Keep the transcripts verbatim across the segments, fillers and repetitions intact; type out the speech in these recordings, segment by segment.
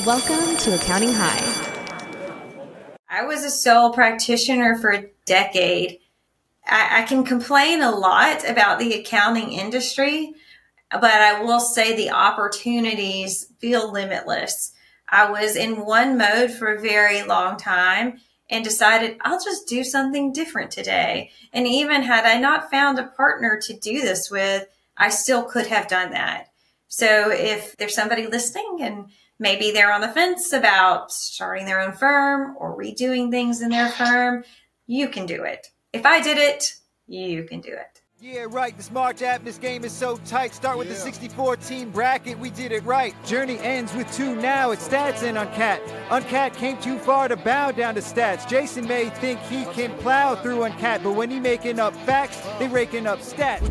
Welcome to Accounting High. I was a sole practitioner for a decade. I, I can complain a lot about the accounting industry, but I will say the opportunities feel limitless. I was in one mode for a very long time and decided I'll just do something different today. And even had I not found a partner to do this with, I still could have done that. So if there's somebody listening and maybe they're on the fence about starting their own firm or redoing things in their firm, you can do it. If I did it, you can do it. Yeah, right. This March Madness game is so tight. Start with yeah. the sixty-four team bracket. We did it right. Journey ends with two now. It's Stats and Uncat. Uncat came too far to bow down to Stats. Jason may think he can plow through Uncat, but when he making up facts, they raking up stats.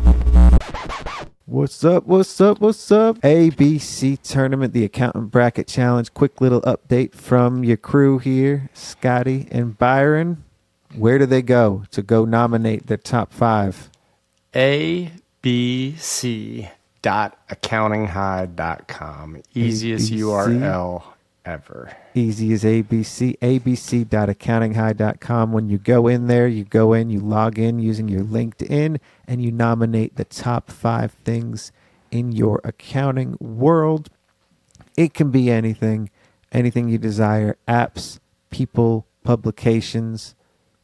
What's up, what's up, what's up? A B C Tournament, the Accountant Bracket Challenge. Quick little update from your crew here, Scotty and Byron. Where do they go to go nominate their top five? A B C dot accounting high dot com. Easiest A B C U R L ever. Easy as A B C. A B C dot accounting high dot com. When you go in there, you go in, you log in using your LinkedIn, and you nominate the top five things in your accounting world. It can be anything, anything you desire. Apps, people, publications,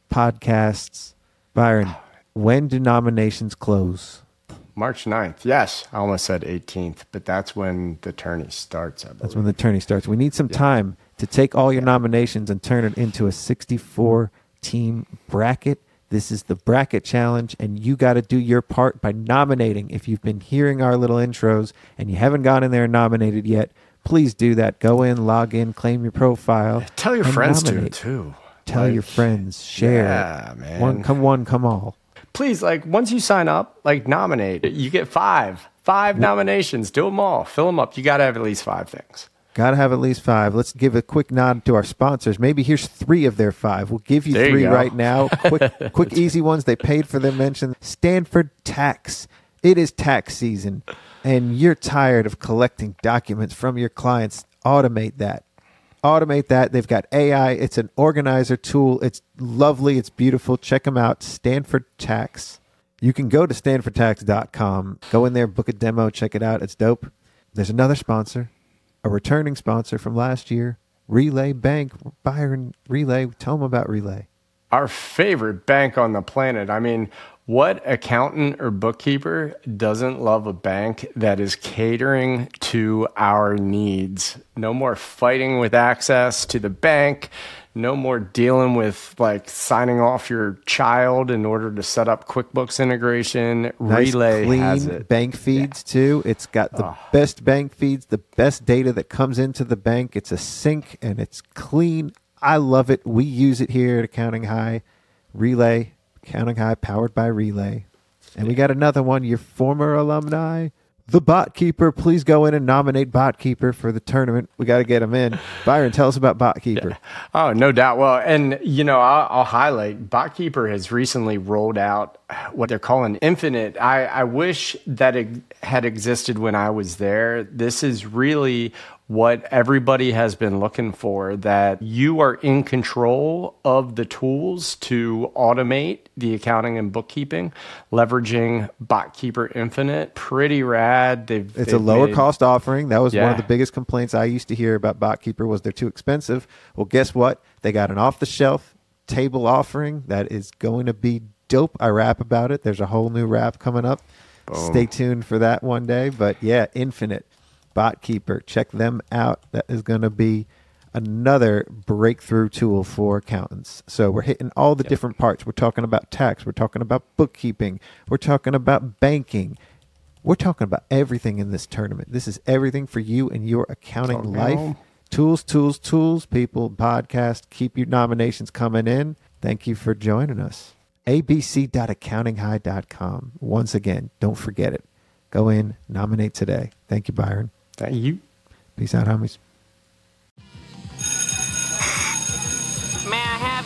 podcasts. Byron, when do nominations close? March ninth. Yes, I almost said eighteenth, but that's when the tourney starts. I believe. That's when the tourney starts. We need some yeah. time to take all your yeah. nominations and turn it into a sixty-four team bracket. This is the bracket challenge, and you got to do your part by nominating. If you've been hearing our little intros and you haven't gone in there and nominated yet, please do that. Go in, log in, claim your profile. Tell your friends nominate. to too. Tell like, your friends, share. Yeah, man. One, come one, come all. Please, like, once you sign up, like, nominate. You get five. Five nominations. Do them all. Fill them up. You got to have at least five things. Got to have at least five. Let's give a quick nod to our sponsors. Maybe here's three of their five. We'll give you there three you right now. Quick, quick, easy ones. They paid for them mention. Stanford Tax. It is tax season, and you're tired of collecting documents from your clients. Automate that. Automate that. They've got A I. It's an organizer tool. It's lovely. It's beautiful. Check them out. Stanford Tax. You can go to stanford tax dot com. Go in there, book a demo, check it out. It's dope. There's another sponsor, a returning sponsor from last year, Relay Bank. Byron, Relay. Tell them about Relay. Our favorite bank on the planet. I mean, what accountant or bookkeeper doesn't love a bank that is catering to our needs? No more fighting with access to the bank. No more dealing with like signing off your child in order to set up QuickBooks integration. Nice, Relay clean has it. Bank feeds yeah. too. It's got the oh. best bank feeds, the best data that comes into the bank. It's a sync and it's clean. I love it. We use it here at Accounting High. Relay. Accounting High, powered by Relay. And we got another one, your former alumni, the BotKeeper. Please go in and nominate BotKeeper for the tournament. We got to get him in. Byron, tell us about BotKeeper. Yeah. Oh, no doubt. Well, and, you know, I'll, I'll highlight, BotKeeper has recently rolled out what they're calling Infinite. I, I wish that it had existed when I was there. This is really what everybody has been looking for, that you are in control of the tools to automate the accounting and bookkeeping, leveraging BotKeeper Infinite. Pretty rad. They've, it's they've a lower made, cost offering. That was yeah. one of the biggest complaints I used to hear about BotKeeper was they're too expensive. Well, guess what? They got an off-the-shelf table offering that is going to be dope. I rap about it. There's a whole new rap coming up. Boom. Stay tuned for that one day. But yeah, Infinite. BotKeeper, check them out. That is going to be another breakthrough tool for accountants. So we're hitting all the yep. different parts. We're talking about tax. We're talking about bookkeeping. We're talking about banking. We're talking about everything in this tournament. This is everything for you and your accounting Talking life. home. Tools, tools, tools, people, podcast. Keep your nominations coming in. Thank you for joining us. A B C dot accounting high dot com. Once again, don't forget it. Go in, nominate today. Thank you, Byron. Thank you. Peace out, homies. May I have your attention?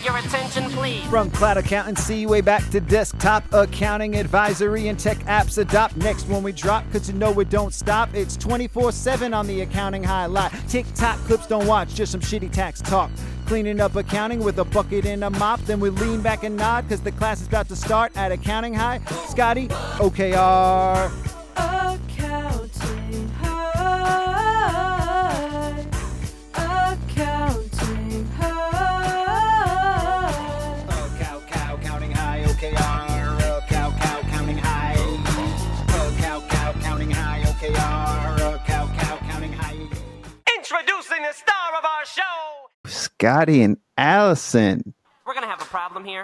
Attention, please. From cloud accountancy way back to desktop accounting advisory and tech apps adopt. Next when we drop, cause you know it don't stop. It's twenty-four seven on the Accounting Highlight. TikTok clips don't watch, just some shitty tax talk. Cleaning up accounting with a bucket and a mop. Then we lean back and nod cause the class is about to start at Accounting High. Scotty, O K R. Accounting High. Accounting High. Cow, cow, counting high, O K R. Cow, cow, counting high. Cow, cow, counting high, O K R. Cow, cow, counting high. Introducing the star of our show. Scotty and Allison. We're gonna have a problem here.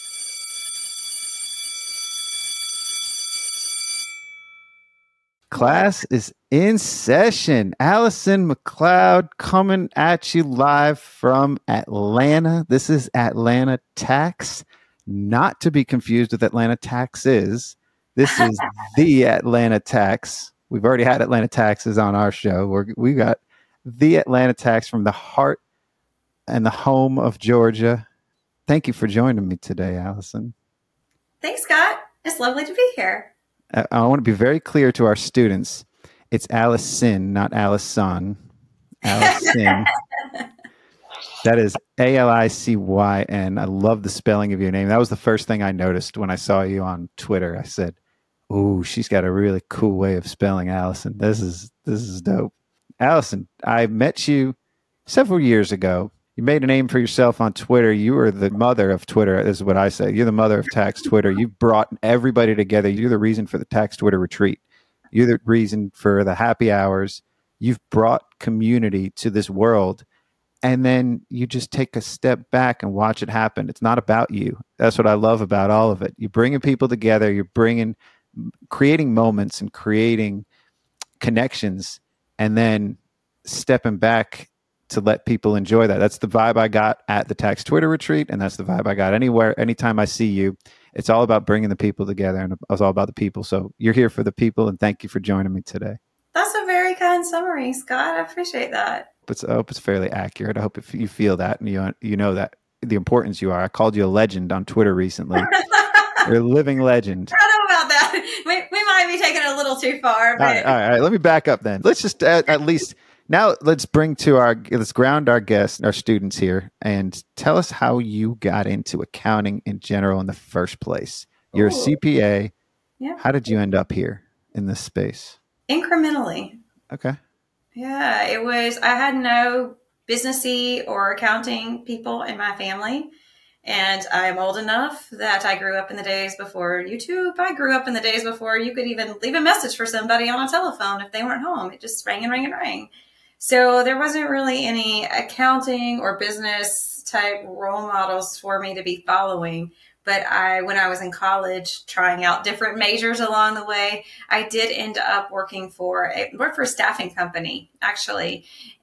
Class is in session. Allison McLeod coming at you live from Atlanta. This is Atlanta Tax, not to be confused with Atlanta Taxes. This is the Atlanta Tax. We've already had Atlanta Taxes on our show. We're, we got the Atlanta Tax from the heart and the home of Georgia. Thank you for joining me today, Allison. Thanks, Scott. It's lovely to be here. I, I want to be very clear to our students. It's Allison, not Allison. Allison. That is A L I C Y N. I love the spelling of your name. That was the first thing I noticed when I saw you on Twitter. I said, "Ooh, she's got a really cool way of spelling Allison. This is this is dope." Allison, I met you several years ago. You made a name for yourself on Twitter. You are the mother of Twitter, is what I say. You're the mother of Tax Twitter. You brought everybody together. You're the reason for the Tax Twitter retreat. You're the reason for the happy hours. You've brought community to this world. And then you just take a step back and watch it happen. It's not about you. That's what I love about all of it. You're bringing people together. You're bringing, creating moments and creating connections, and then stepping back to let people enjoy that. That's the vibe I got at the Tax Twitter retreat, and that's the vibe I got anywhere. Anytime I see you, it's all about bringing the people together, and it's all about the people. So you're here for the people, and thank you for joining me today. That's a very kind summary, Scott. I appreciate that. It's, I hope it's fairly accurate. I hope if you feel that and you you know that the importance you are. I called you a legend on Twitter recently. You're a living legend. I don't know about that. We, we might be taking it a little too far. But... All right, all right, all right. Let me back up then. Let's just at, at least now let's bring to our let's ground our guests, our students here, and tell us how you got into accounting in general in the first place. You're Ooh. a C P A. Yeah. How did you end up here in this space? Incrementally. Okay. Yeah, it was, I had no businessy or accounting people in my family. And I'm old enough that I grew up in the days before YouTube. I grew up in the days before you could even leave a message for somebody on a telephone if they weren't home. It just rang and rang and rang. So there wasn't really any accounting or business type role models for me to be following. But I, when I was in college, trying out different majors along the way, I did end up working for a, worked for a staffing company, actually.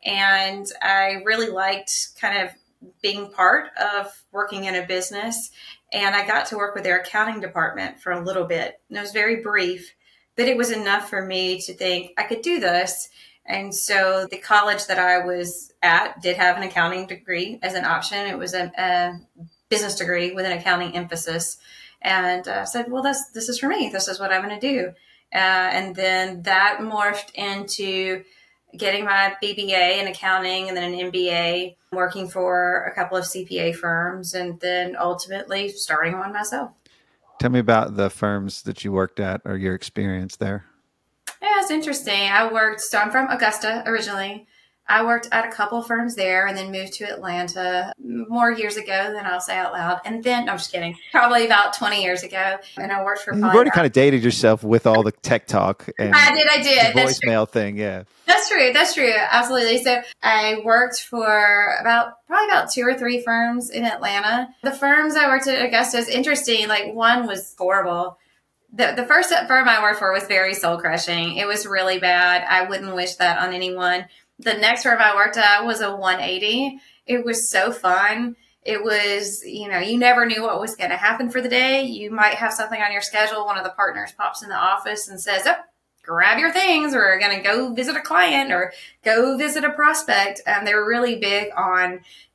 And I really liked kind of being part of working in a business. And I got to work with their accounting department for a little bit. And it was very brief, but it was enough for me to think I could do this. And so the college that I was at did have an accounting degree as an option. It was a, a business degree with an accounting emphasis, and uh, said, well, this, this is for me. This is what I'm going to do. Uh, and then that morphed into getting my B B A in accounting and then an M B A, working for a couple of C P A firms, and then ultimately starting one myself. Tell me about the firms that you worked at or your experience there. Yeah, it's interesting. I worked, so I'm from Augusta originally. I worked at a couple firms there and then moved to Atlanta more years ago than I'll say out loud. And then, no, I'm just kidding, probably about twenty years ago. And I worked for You've already kind of dated yourself with all the tech talk. And I did, I did. The voicemail thing, yeah. That's true, that's true, absolutely. So I worked for about, probably about two or three firms in Atlanta. The firms I worked at Augusta is interesting. Like, one was horrible. The the first firm I worked for was very soul crushing. It was really bad. I wouldn't wish that on anyone. The next firm I worked at was a one eighty. It was so fun. It was, you know, you never knew what was going to happen for the day. You might have something on your schedule. One of the partners pops in the office and says, oh, grab your things. We're going to go visit a client or go visit a prospect. And they were really big on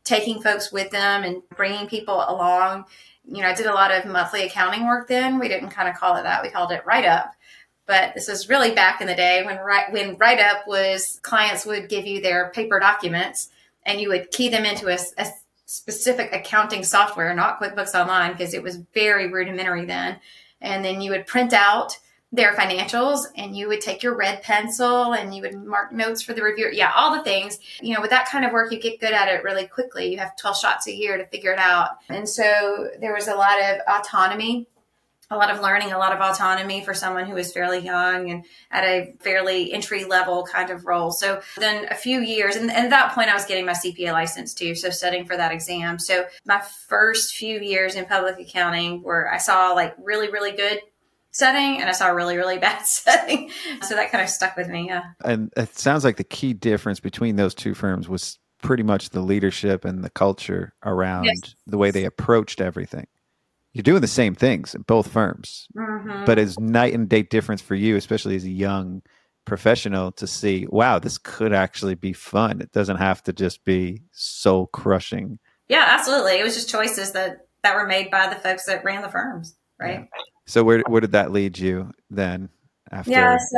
taking folks with them and bringing people along. You know, I did a lot of monthly accounting work then. We didn't kind of call it that. We called it write-up. But this was really back in the day when write, when write-up was clients would give you their paper documents and you would key them into a, a specific accounting software, not QuickBooks Online, because it was very rudimentary then. And then you would print out their financials and you would take your red pencil and you would mark notes for the reviewer. Yeah, all the things. You know, with that kind of work, you get good at it really quickly. You have twelve shots a year to figure it out. And so there was a lot of autonomy, a lot of learning, a lot of autonomy for someone who was fairly young and at a fairly entry level kind of role. So then a few years, and, and at that point I was getting my C P A license too. So studying for that exam. So my first few years in public accounting where I saw like really, really good setting and I saw a really, really bad setting. So that kind of stuck with me. Yeah. And it sounds like the key difference between those two firms was pretty much the leadership and the culture around Yes. the way they approached everything. You're doing the same things in both firms, Mm-hmm. but it's night and day difference for you, especially as a young professional, to see, wow, this could actually be fun. It doesn't have to just be soul crushing. Yeah, absolutely. It was just choices that, that were made by the folks that ran the firms. Right. So where where did that lead you then? After? Yeah. So,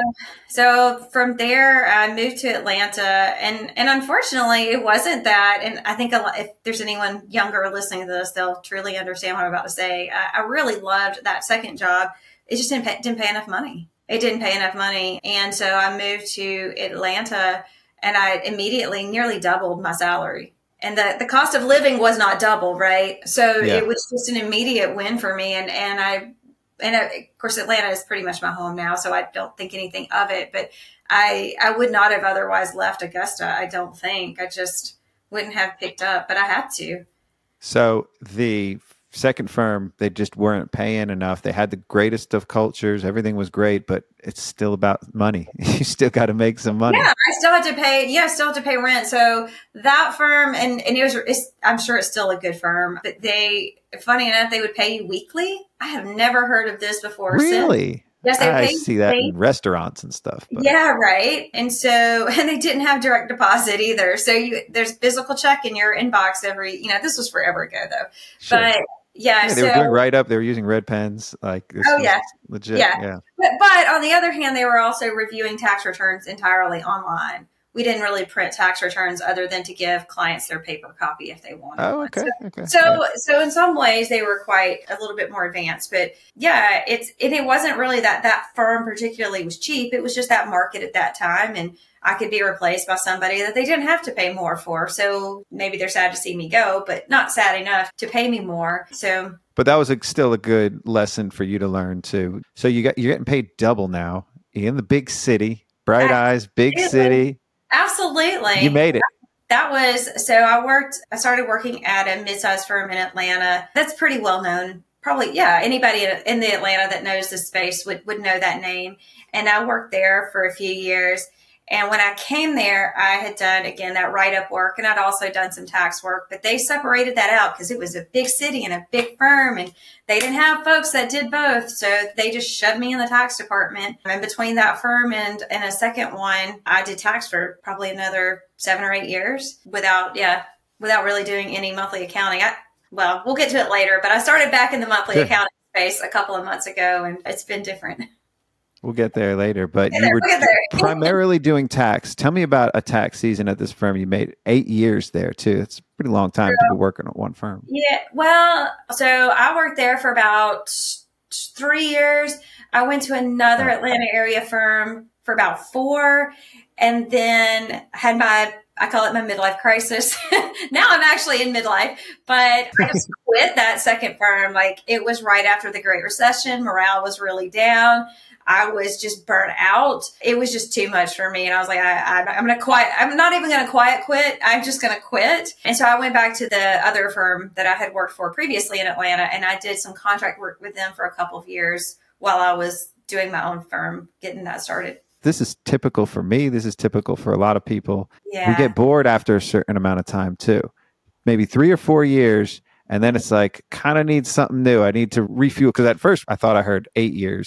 so from there, I moved to Atlanta, and and unfortunately, it wasn't that. And I think a lot, if there's anyone younger listening to this, they'll truly understand what I'm about to say. I, I really loved that second job. It just didn't pay, didn't pay enough money. It didn't pay enough money, and so I moved to Atlanta, and I immediately nearly doubled my salary. And the, the cost of living was not double, right? So Yeah. it was just an immediate win for me. And, and I, and of course, Atlanta is pretty much my home now, so I don't think anything of it. But I, I would not have otherwise left Augusta. I don't think. I just wouldn't have picked up, but I had to. So the second firm, they just weren't paying enough. They had the greatest of cultures. Everything was great, but it's still about money. You still got to make some money. Yeah, I still had to pay. Yeah, I still had to pay rent. So that firm, and, and it was, it's, I'm sure it's still a good firm, but they, funny enough, they would pay you weekly. I have never heard of this before. Really? Since. Yes, they I pay see that pay- in restaurants and stuff. But. Yeah, right. And so, and they didn't have direct deposit either. So you, there's physical check in your inbox every, you know, this was forever ago though. Sure. But yeah, Yeah, they so, were doing write up. They were using red pens. Like this Oh, was yeah. legit. Yeah. Yeah. But, but on the other hand, they were also reviewing tax returns entirely online. We didn't really print tax returns other than to give clients their paper copy if they wanted Oh, one. okay. So, okay. so, Yeah. so in some ways they were quite a little bit more advanced, but yeah, it's, and it wasn't really that that firm particularly was cheap. It was just that market at that time. And I could be replaced by somebody that they didn't have to pay more for. So maybe they're sad to see me go, but not sad enough to pay me more. So But that was a, still a good lesson for you to learn too. So you got you're getting paid double now. You're in the big city, bright I- eyes, big Really? city. absolutely. You made it. That was, so I worked, I started working at a mid-sized firm in Atlanta. That's pretty well known. Probably, yeah, anybody in, in the Atlanta that knows the space would, would know that name. And I worked there for a few years. And when I came there, I had done, again, that write-up work, and I'd also done some tax work, but they separated that out because it was a big city and a big firm, and they didn't have folks that did both. So they just shoved me in the tax department. And between that firm and, and a second one, I did tax for probably another seven or eight years without, yeah, without really doing any monthly accounting. I, well, we'll get to it later, but I started back in the monthly Sure. accounting space a couple of months ago, and it's been different. We'll get there later. But We'll you get were there, we'll get there. primarily doing tax. Tell me about a tax season at this firm. You made eight years there too. It's a pretty long time to be working at one firm. Yeah, well, so I worked there for about three years. I went to another Atlanta area firm for about four, and then had my, I call it my midlife crisis. Now I'm actually in midlife, but I just quit that second firm. Like, it was right after the Great Recession. Morale was really down. I was just burnt out. It was just too much for me. And I was like, I, I, I'm going to quiet. I'm not even going to quiet quit. I'm just going to quit. And so I went back to the other firm that I had worked for previously in Atlanta. And I did some contract work with them for a couple of years while I was doing my own firm, getting that started. This is typical for me. This is typical for a lot of people. Yeah. We get bored after a certain amount of time too. Maybe three or four years. And then it's like, kind of need something new. I need to refuel. Because at first I thought I heard eight years.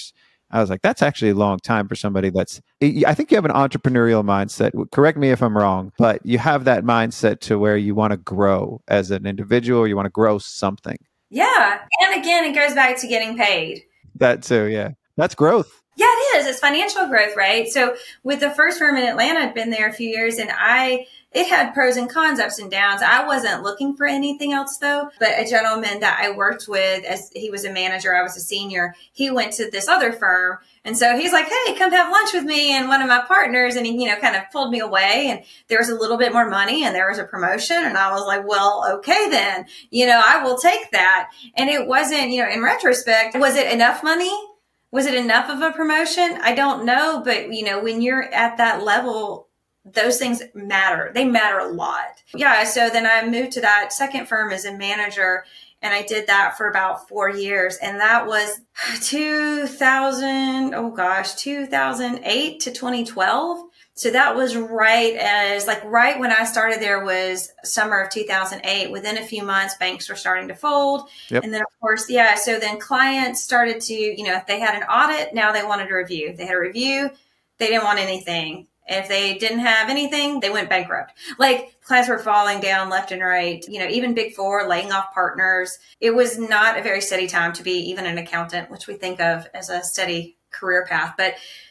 I was like, that's actually a long time for somebody that's, I think you have an entrepreneurial mindset. Correct me if I'm wrong, but you have that mindset to where you want to grow as an individual, you want to grow something. Yeah. And again, it goes back to getting paid. That too, yeah. That's growth. Yeah, it is. It's financial growth, right? So with the first firm in Atlanta, I'd been there a few years and I, it had pros and cons, ups and downs. I wasn't looking for anything else though, but a gentleman that I worked with, as he was a manager, I was a senior, he went to this other firm. And so he's like, hey, come have lunch with me and one of my partners. And he, you know, kind of pulled me away and there was a little bit more money and there was a promotion. And I was like, well, okay, then, you know, I will take that. And it wasn't, you know, in retrospect, was it enough money? Was it enough of a promotion? I don't know. But, you know, when you're at that level, those things matter. They matter a lot. Yeah. So then I moved to that second firm as a manager and I did that for about four years. And that was two thousand, oh gosh, two thousand eight to twenty twelve. So that was right as like right when I started there was summer of two thousand eight. Within a few months, banks were starting to fold. Yep. And then of course, yeah. So then clients started to, you know, if they had an audit, now they wanted a review. If they had a review, they didn't want anything. If they didn't have anything, they went bankrupt. Like clients were falling down left and right, you know, even Big Four laying off partners. It was not a very steady time to be even an accountant, which we think of as a steady career path. But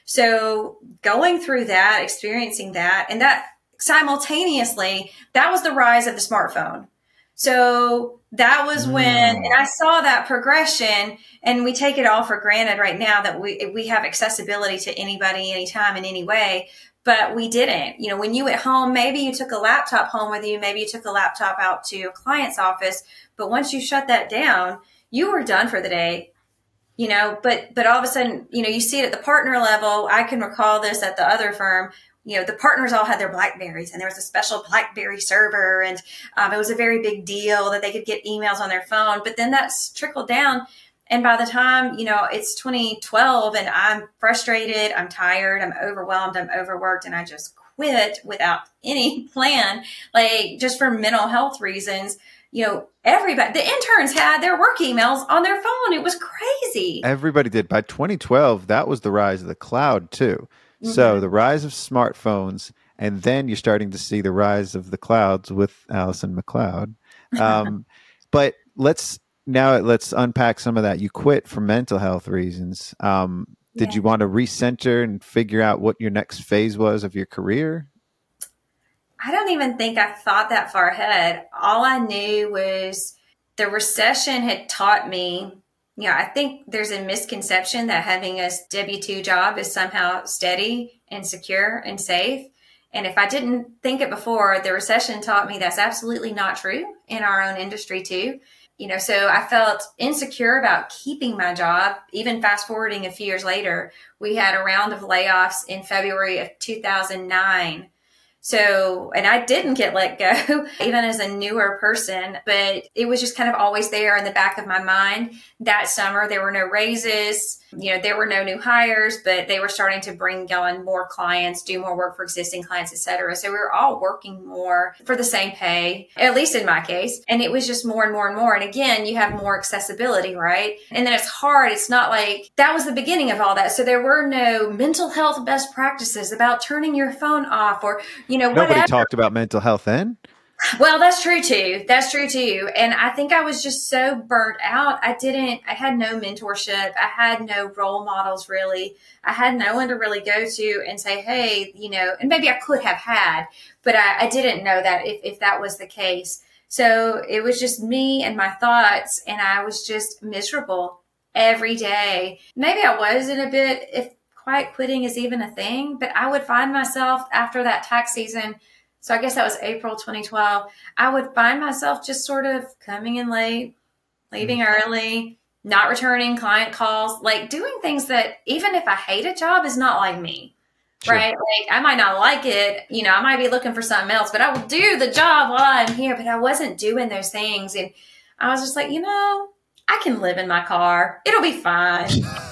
so going through that, experiencing that, and that simultaneously, that was the rise of the smartphone. So that was when, and I saw that progression, and we take it all for granted right now that we we have accessibility to anybody, anytime, in any way. But we didn't. You know, when you at home, maybe you took a laptop home with you, maybe you took a laptop out to a client's office. But once you shut that down, you were done for the day. You know, but but all of a sudden, you know, you see it at the partner level. I can recall this at the other firm. You know, the partners all had their BlackBerries and there was a special BlackBerry server. And um, it was a very big deal that they could get emails on their phone. But then that's trickled down. And by the time, you know, it's twenty twelve and I'm frustrated, I'm tired, I'm overwhelmed, I'm overworked, and I just quit without any plan, like just for mental health reasons. You know, everybody, the interns had their work emails on their phone. It was crazy. Everybody did. By twenty twelve, that was the rise of the cloud too. Mm-hmm. So the rise of smartphones, and then you're starting to see the rise of the clouds with Allison McLeod. Um, but let's now let's unpack some of that. You quit for mental health reasons. Um, did yeah. you want to recenter and figure out what your next phase was of your career? I don't even think I thought that far ahead. All I knew was the recession had taught me, you know, I think there's a misconception that having a W two job is somehow steady and secure and safe. And if I didn't think it before, the recession taught me that's absolutely not true in our own industry too. You know, so I felt insecure about keeping my job. Even fast forwarding a few years later, we had a round of layoffs in February of two thousand nine. So, and I didn't get let go, even as a newer person, but it was just kind of always there in the back of my mind. That summer, there were no raises, you know, there were no new hires, but they were starting to bring on more clients, do more work for existing clients, et cetera. So we were all working more for the same pay, at least in my case. And it was just more and more and more. And again, you have more accessibility, right? And then it's hard. It's not like that was the beginning of all that. So there were no mental health best practices about turning your phone off or, you know, Nobody whatever. talked about mental health then. Well, that's true too. That's true too. And I think I was just so burnt out. I didn't, I had no mentorship. I had no role models really. I had no one to really go to and say, hey, you know, and maybe I could have had, but I, I didn't know that if, if that was the case. So it was just me and my thoughts, and I was just miserable every day. Maybe I was in a bit, if quiet quitting is even a thing, but I would find myself after that tax season. So I guess that was April twenty twelve. I would find myself just sort of coming in late, leaving early, not returning client calls, like doing things that even if I hate a job is not like me, sure. Right? Like I might not like it. You know, I might be looking for something else, but I will do the job while I'm here. But I wasn't doing those things. And I was just like, you know, I can live in my car. It'll be fine.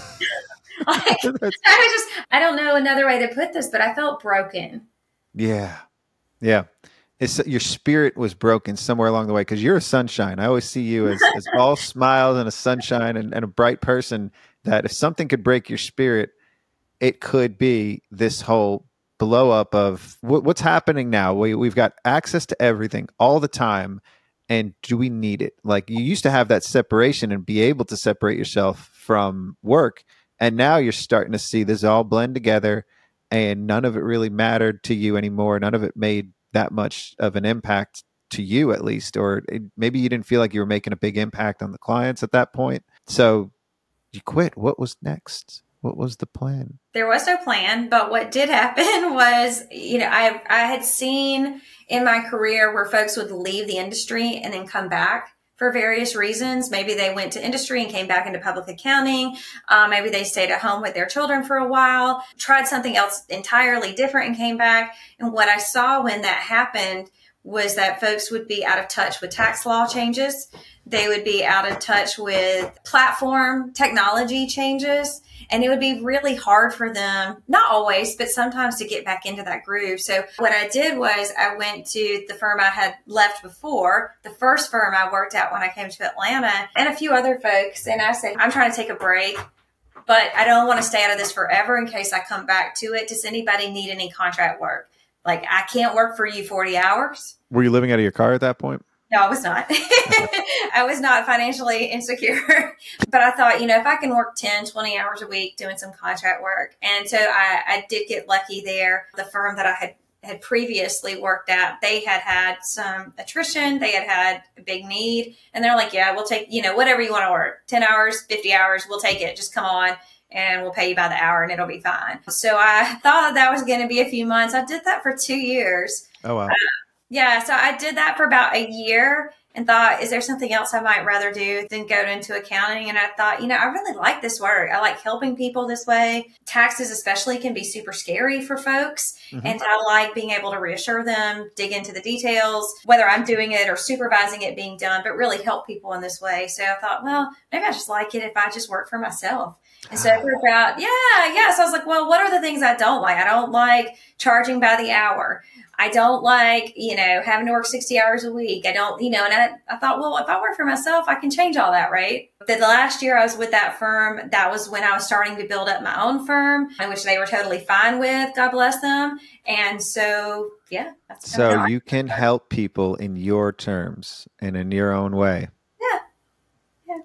Like, I was just, I don't know another way to put this, but I felt broken. Yeah. Yeah. It's, your spirit was broken somewhere along the way, because you're a sunshine. I always see you as, as all smiles and a sunshine and, and a bright person. that if something could break your spirit, it could be this whole blow up of what, what's happening now. We, we've got access to everything all the time. And do we need it? Like, you used to have that separation and be able to separate yourself from work. And now you're starting to see this all blend together, and none of it really mattered to you anymore. None of it made that much of an impact to you, at least, or it, maybe you didn't feel like you were making a big impact on the clients at that point. So you quit. What was next? What was the plan? There was no plan, but what did happen was, you know, I I had seen in my career where folks would leave the industry and then come back for various reasons. Maybe they went to industry and came back into public accounting. Uh, maybe they stayed at home with their children for a while, tried something else entirely different and came back. And what I saw when that happened was that folks would be out of touch with tax law changes. They would be out of touch with platform technology changes. And it would be really hard for them, not always, but sometimes, to get back into that groove. So what I did was I went to the firm I had left before, the first firm I worked at when I came to Atlanta, and a few other folks. And I said, I'm trying to take a break, but I don't want to stay out of this forever in case I come back to it. Does anybody need any contract work? Like, I can't work for you forty hours. Were you living out of your car at that point? No, I was not. I was not financially insecure, but I thought, you know, if I can work ten, twenty hours a week doing some contract work. And so I, I did get lucky there. The firm that I had, had previously worked at, they had had some attrition. They had had a big need. And they're like, yeah, we'll take, you know, whatever you want to work, ten hours, fifty hours, we'll take it. Just come on and we'll pay you by the hour and it'll be fine. So I thought that was going to be a few months. I did that for two years. Oh, wow. Uh, Yeah, so I did that for about a year and thought, is there something else I might rather do than go into accounting? And I thought, you know, I really like this work. I like helping people this way. Taxes especially can be super scary for folks. Mm-hmm. And I like being able to reassure them, dig into the details, whether I'm doing it or supervising it being done, but really help people in this way. So I thought, well, maybe I just like it if I just work for myself. And so for about, yeah, yeah. So I was like, well, what are the things I don't like? I don't like charging by the hour. I don't like, you know, having to work sixty hours a week. I don't, you know, and I, I thought, well, if I work for myself, I can change all that, right? The last year I was with that firm, that was when I was starting to build up my own firm, which they were totally fine with, God bless them. And so, yeah. That's so you can help people in your terms and in your own way. Yeah. Yeah.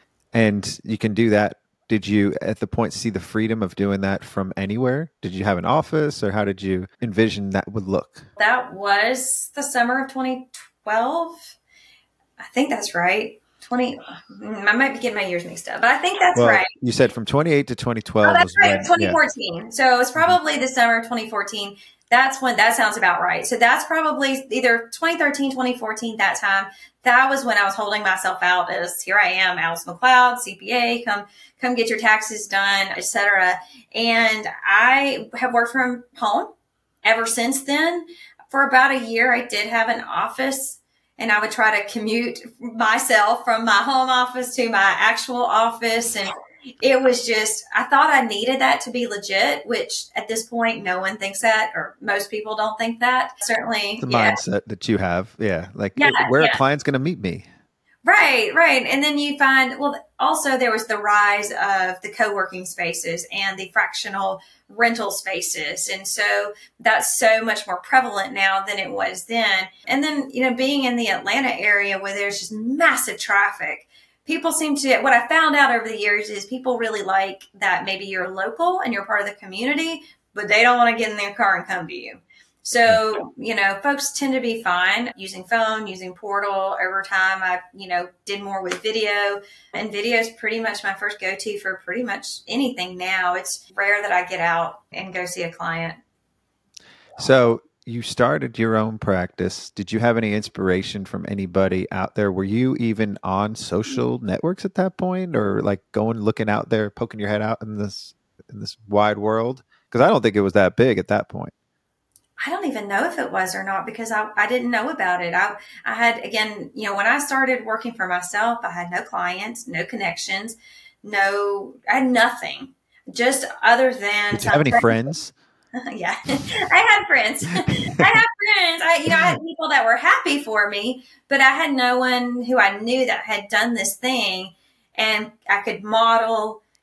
And you can do that. Did you at the point see the freedom of doing that from anywhere? Did you have an office, or how did you envision that would look? That was the summer of twenty twelve. I think that's right. twenty I might be getting my years mixed up, but I think that's well, right. You said from twenty-eight to twenty twelve. Oh, that's was right. when, twenty fourteen. Yeah. So it was probably the summer of twenty fourteen. That's when, that sounds about right. So that's probably either twenty thirteen, twenty fourteen, that time. That was when I was holding myself out as, here I am, Alice McLeod, C P A, come, come get your taxes done, et cetera. And I have worked from home ever since then. For about a year, I did have an office, and I would try to commute myself from my home office to my actual office. And it was just, I thought I needed that to be legit, which at this point, no one thinks that, or most people don't think that. Certainly. The yeah. mindset that you have. Yeah. Like, yeah, where yeah. a client's going to meet me. Right, right. And then you find, well, also there was the rise of the co-working spaces and the fractional rental spaces. And so that's so much more prevalent now than it was then. And then, you know, being in the Atlanta area where there's just massive traffic, people seem to, what I found out over the years is people really like that maybe you're local and you're part of the community, but they don't want to get in their car and come to you. So, you know, folks tend to be fine using phone, using portal. Over time, I, you know, did more with video, and video is pretty much my first go-to for pretty much anything now. It's rare that I get out and go see a client. So you started your own practice. Did you have any inspiration from anybody out there? Were you even on social networks at that point, or like going, looking out there, poking your head out in this, in this wide world? Because I don't think it was that big at that point. I don't even know if it was or not, because I, I didn't know about it. I, I had, again, you know, when I started working for myself, I had no clients, no connections, no, I had nothing, just other than. Did you have any friends? Yeah, I had friends. I had friends. I, you know, I had people that were happy for me, but I had no one who I knew that had done this thing, and I could model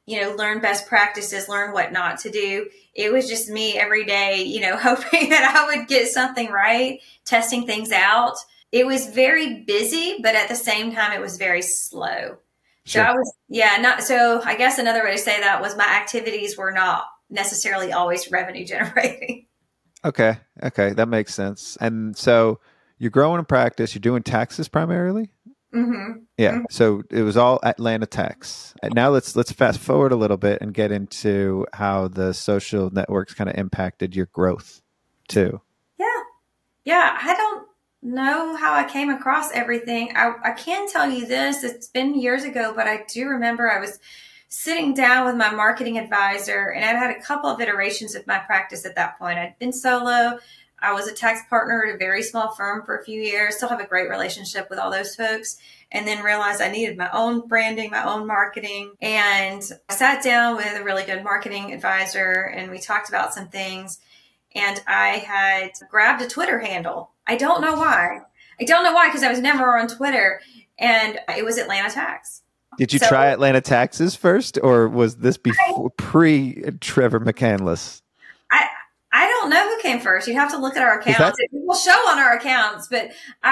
you know, learn best practices, learn what not to do. It was just me every day, you know, hoping that I would get something right, testing things out. It was very busy, but at the same time, it was very slow. Sure. So I was, yeah, not, so I guess another way to say that was my activities were not necessarily always revenue generating. Okay. Okay. That makes sense. And so you're growing in practice, you're doing taxes primarily? Mm-hmm. Yeah. Mm-hmm. So it was all Atlanta tax. And now let's let's fast forward a little bit and get into how the social networks kind of impacted your growth too. Yeah. Yeah. I don't know how I came across everything. I, I can tell you this. It's been years ago, but I do remember I was sitting down with my marketing advisor, and I'd had a couple of iterations of my practice at that point. I'd been solo. I was a tax partner at a very small firm for a few years, still have a great relationship with all those folks, and then realized I needed my own branding, my own marketing. And I sat down with a really good marketing advisor, and we talked about some things. And I had grabbed a Twitter handle. I don't know why. I don't know why, because I was never on Twitter, and it was Atlanta Tax. Did you So- try Atlanta taxes first, or was this before pre Trevor McCandless? I I don't know who came first. You'd have to look at our accounts. that- It will show on our accounts, but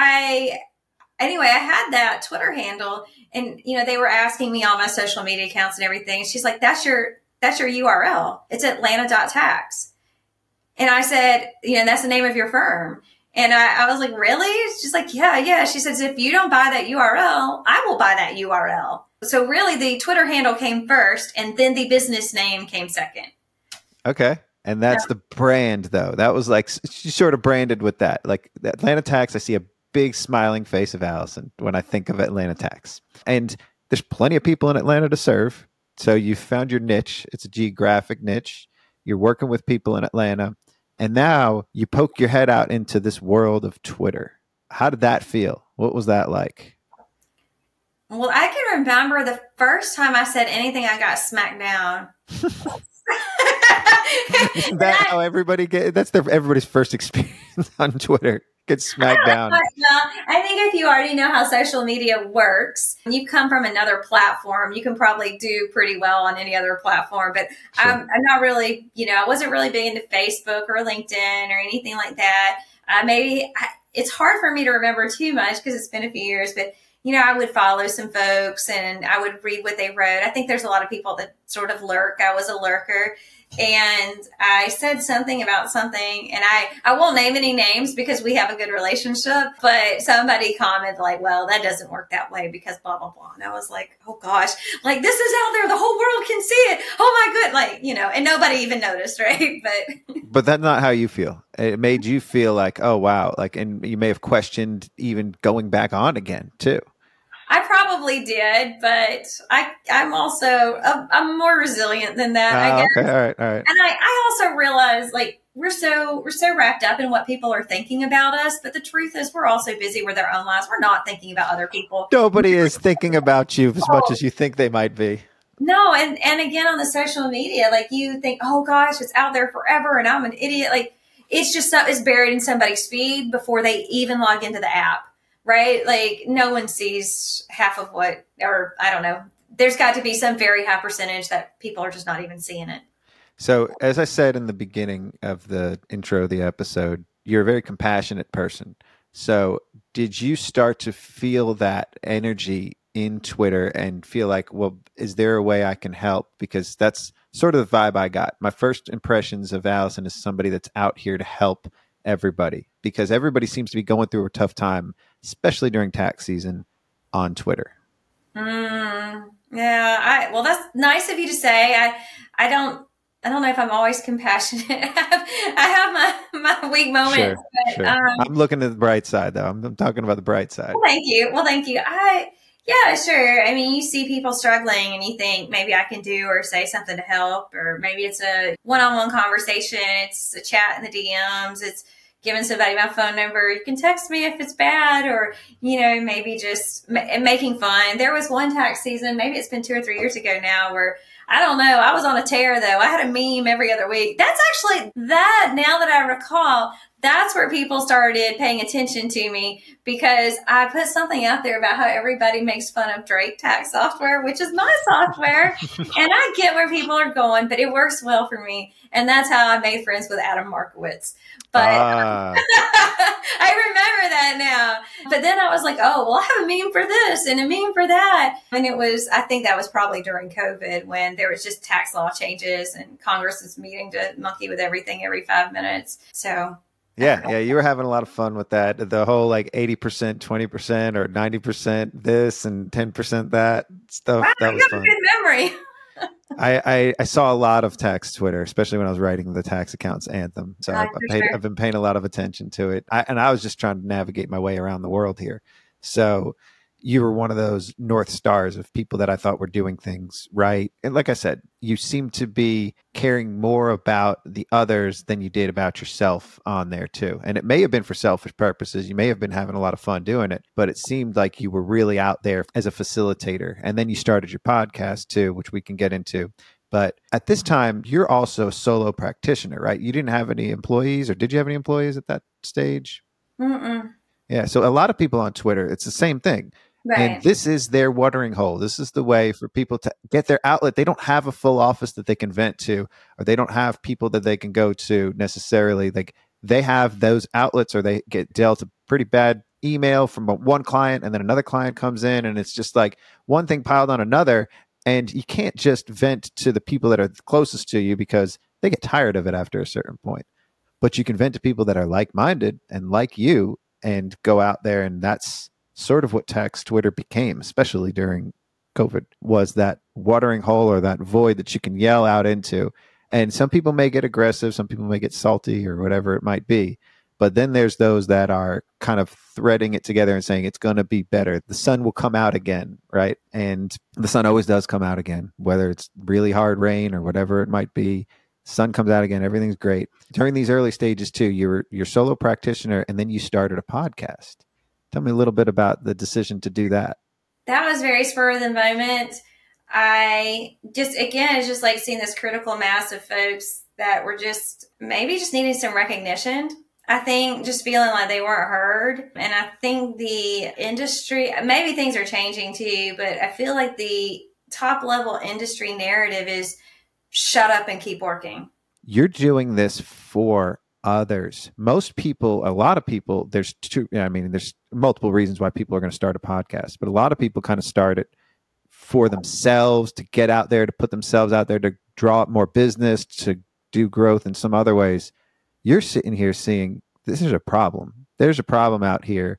I anyway, I had that Twitter handle, and you know they were asking me all my social media accounts and everything. And she's like, "That's your that's your U R L. It's Atlanta dot tax." And I said, "You know, that's the name of your firm." And I, I was like, "Really?" She's like, "Yeah, yeah." She says, "If you don't buy that U R L, I will buy that U R L." So really, the Twitter handle came first, and then the business name came second. Okay. And that's Yeah. the brand, though. That was like, she sort of branded with that. Like the Atlanta Tax, I see a big smiling face of Allison when I think of Atlanta Tax. And there's plenty of people in Atlanta to serve. So you found your niche. It's a geographic niche. You're working with people in Atlanta. And now you poke your head out into this world of Twitter. How did that feel? What was that like? Well, I can remember the first time I said anything, I got smacked down. Isn't that how everybody get? That's their everybody's first experience on Twitter. Get smacked down. Well, I think if you already know how social media works, and you come from another platform, you can probably do pretty well on any other platform. But Sure. I'm, I'm not really, you know, I wasn't really big into Facebook or LinkedIn or anything like that. Uh, maybe I, it's hard for me to remember too much because it's been a few years, but you know, I would follow some folks and I would read what they wrote. I think there's a lot of people that sort of lurk. I was a lurker. And I said something about something, and I, I won't name any names because we have a good relationship, but somebody commented like, well, that doesn't work that way because blah, blah, blah. And I was like, oh gosh, like this is out there. The whole world can see it. Oh my good. Like, you know, and nobody even noticed. Right. But, But that's not how you feel. It made you feel like, oh, wow. Like, and you may have questioned even going back on again too. I probably did, but I, I'm also, a, I'm more resilient than that, I Ah, guess. okay. All right. All right. And I, I also realize like we're so, we're so wrapped up in what people are thinking about us. But the truth is we're also busy with our own lives. We're not thinking about other people. Nobody is thinking about you as much as you think they might be. No. And, and again, on the social media, like you think, oh gosh, it's out there forever and I'm an idiot. Like it's just, it's buried in somebody's feed before they even log into the app. Right? Like no one sees half of what, or I don't know. There's got to be some very high percentage that people are just not even seeing it. So, as I said in the beginning of the intro of the episode, you're a very compassionate person. So, did you start to feel that energy in Twitter and feel like, well, is there a way I can help? Because that's sort of the vibe I got. My first impressions of Allison is somebody that's out here to help everybody, because everybody seems to be going through a tough time, especially during tax season on Twitter. Mm, yeah. I, well, that's nice of you to say. I, I don't, I don't know if I'm always compassionate. I have, I have my, my weak moments. Sure, but, sure. Um, I'm looking at the bright side, though. I'm, I'm talking about the bright side. well, thank you. Well, thank you. I, yeah, sure. I mean, you see people struggling and you think maybe I can do or say something to help, or maybe it's a one-on-one conversation. It's a chat in the D Ms. It's giving somebody my phone number. You can text me if it's bad, or, you know, maybe just ma- making fun. There was one tax season, maybe it's been two or three years ago now, where I don't know. I was on a tear though. I had a meme every other week. That's actually that, now that I recall, that's where people started paying attention to me, because I put something out there about how everybody makes fun of Drake tax software, which is my software. And I get where people are going, but it works well for me. And that's how I made friends with Adam Markowitz. But Ah. I remember that now. But then I was like, oh, well, I have a meme for this and a meme for that. And it was, I think that was probably during COVID, when there was just tax law changes and Congress is meeting to monkey with everything every five minutes. So Yeah, yeah, you were having a lot of fun with that. The whole like eighty percent, twenty percent, or ninety percent this and ten percent that stuff. wow, That you was have fun. a good memory. I, I, I saw a lot of tax Twitter, especially when I was writing the tax accounts anthem. So Oh, I've, for paid, sure. I've been paying a lot of attention to it. I, and I was just trying to navigate my way around the world here. So you were one of those North Stars of people that I thought were doing things right. And like I said, you seem to be caring more about the others than you did about yourself on there too. And it may have been for selfish purposes. You may have been having a lot of fun doing it, but it seemed like you were really out there as a facilitator. And then you started your podcast too, which we can get into. But at this time, you're also a solo practitioner, right? You didn't have any employees, or did you have any employees at that stage? Mm-mm. Yeah. So a lot of people on Twitter, it's the same thing. Right. And this is their watering hole. This is the way for people to get their outlet. They don't have a full office that they can vent to, or they don't have people that they can go to necessarily. Like they have those outlets, or they get dealt a pretty bad email from one client, and then another client comes in, and it's just like one thing piled on another. And you can't just vent to the people that are closest to you, because they get tired of it after a certain point. But you can vent to people that are like-minded and like you, and go out there. And that's sort of what tax Twitter became, especially during COVID, was that watering hole, or that void that you can yell out into. And some people may get aggressive, some people may get salty, or whatever it might be. But then there's those that are kind of threading it together and saying it's going to be better. The sun will come out again, right? And the sun always does come out again, whether it's really hard rain or whatever it might be. Sun comes out again. Everything's great. During these early stages too, you're you're solo practitioner, and then you started a podcast. Tell me a little bit about the decision to do that. That was very spur of the moment. I just, again, it's just like seeing this critical mass of folks that were just maybe just needing some recognition. I think just feeling like they weren't heard. And I think the industry, maybe things are changing too, but I feel like the top level industry narrative is shut up and keep working. You're doing this for others. Most people, a lot of people, there's two, I mean, there's multiple reasons why people are going to start a podcast, but a lot of people kind of start it for themselves, to get out there, to put themselves out there, to draw up more business, to do growth in some other ways. You're sitting here seeing this is a problem. There's a problem out here,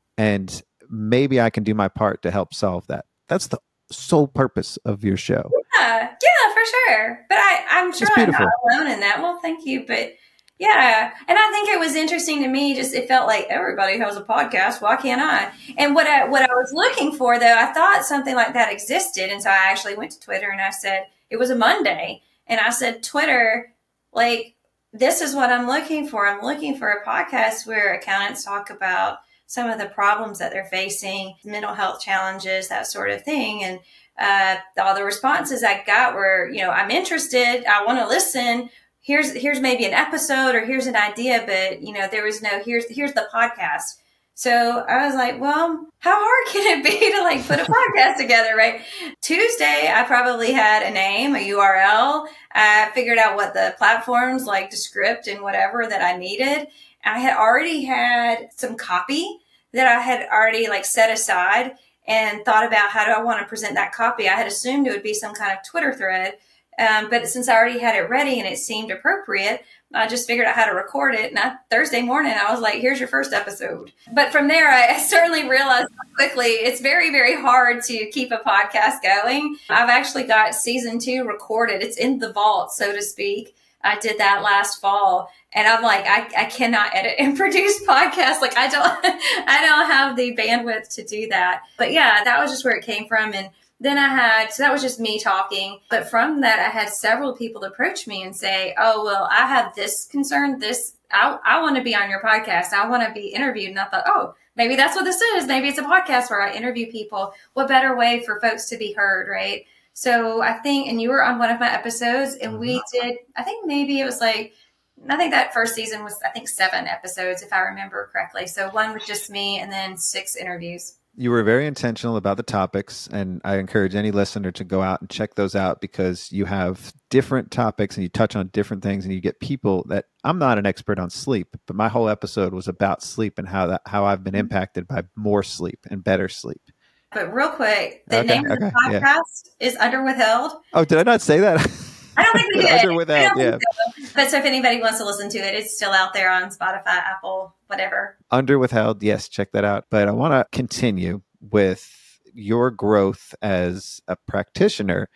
and maybe I can do my part to help solve that. That's the sole purpose of your show. Yeah, yeah, for sure. But I, I'm sure I'm beautiful. not alone in that. Well, thank you. But yeah, and I think it was interesting to me. Just it felt like everybody has a podcast. Why can't I? And what I what I was looking for, though, I thought something like that existed, and so I actually went to Twitter and I said it was a Monday, and I said, Twitter, like, this is what I'm looking for. I'm looking for a podcast where accountants talk about some of the problems that they're facing, mental health challenges, that sort of thing. And uh, all the responses I got were, you know, I'm interested. I want to listen. Here's here's maybe an episode, or here's an idea, but you know, there was no here's here's the podcast. So I was like, well, how hard can it be to like put a podcast together, right? Tuesday, I probably had a name, a U R L. I figured out what the platforms like Descript and whatever that I needed. I had already had some copy that I had already like set aside and thought about how do I want to present that copy. I had assumed it would be some kind of Twitter thread. Um, but since I already had it ready and it seemed appropriate, I just figured out how to record it. And I, Thursday morning, I was like, here's your first episode. But from there, I, I certainly realized quickly it's very, very hard to keep a podcast going. I've actually got season two recorded. It's in the vault, so to speak. I did that last fall. And I'm like, I, I cannot edit and produce podcasts. Like I don't, I don't have the bandwidth to do that. But yeah, that was just where it came from. And then I had, so that was just me talking. But from that, I had several people approach me and say, oh, well, I have this concern, this, I, I want to be on your podcast. I want to be interviewed. And I thought, oh, maybe that's what this is. Maybe it's a podcast where I interview people. What better way for folks to be heard, right? So I think, and you were on one of my episodes, and we did, I think maybe it was like, I think that first season was, I think, seven episodes, if I remember correctly. So one was just me and then six interviews. You were very intentional about the topics, and I encourage any listener to go out and check those out because you have different topics and you touch on different things, and you get people that I'm not an expert on sleep, but my whole episode was about sleep and how that how I've been impacted by more sleep and better sleep. But real quick, the Okay, name of okay, the podcast yeah. is Under Withheld. Oh, did I not say that? I don't think we did. Under Withheld, I don't yeah. think so. But so if anybody wants to listen to it, it's still out there on Spotify, Apple, whatever. Under Withheld, yes, check that out. But I want to continue with your growth as a practitioner.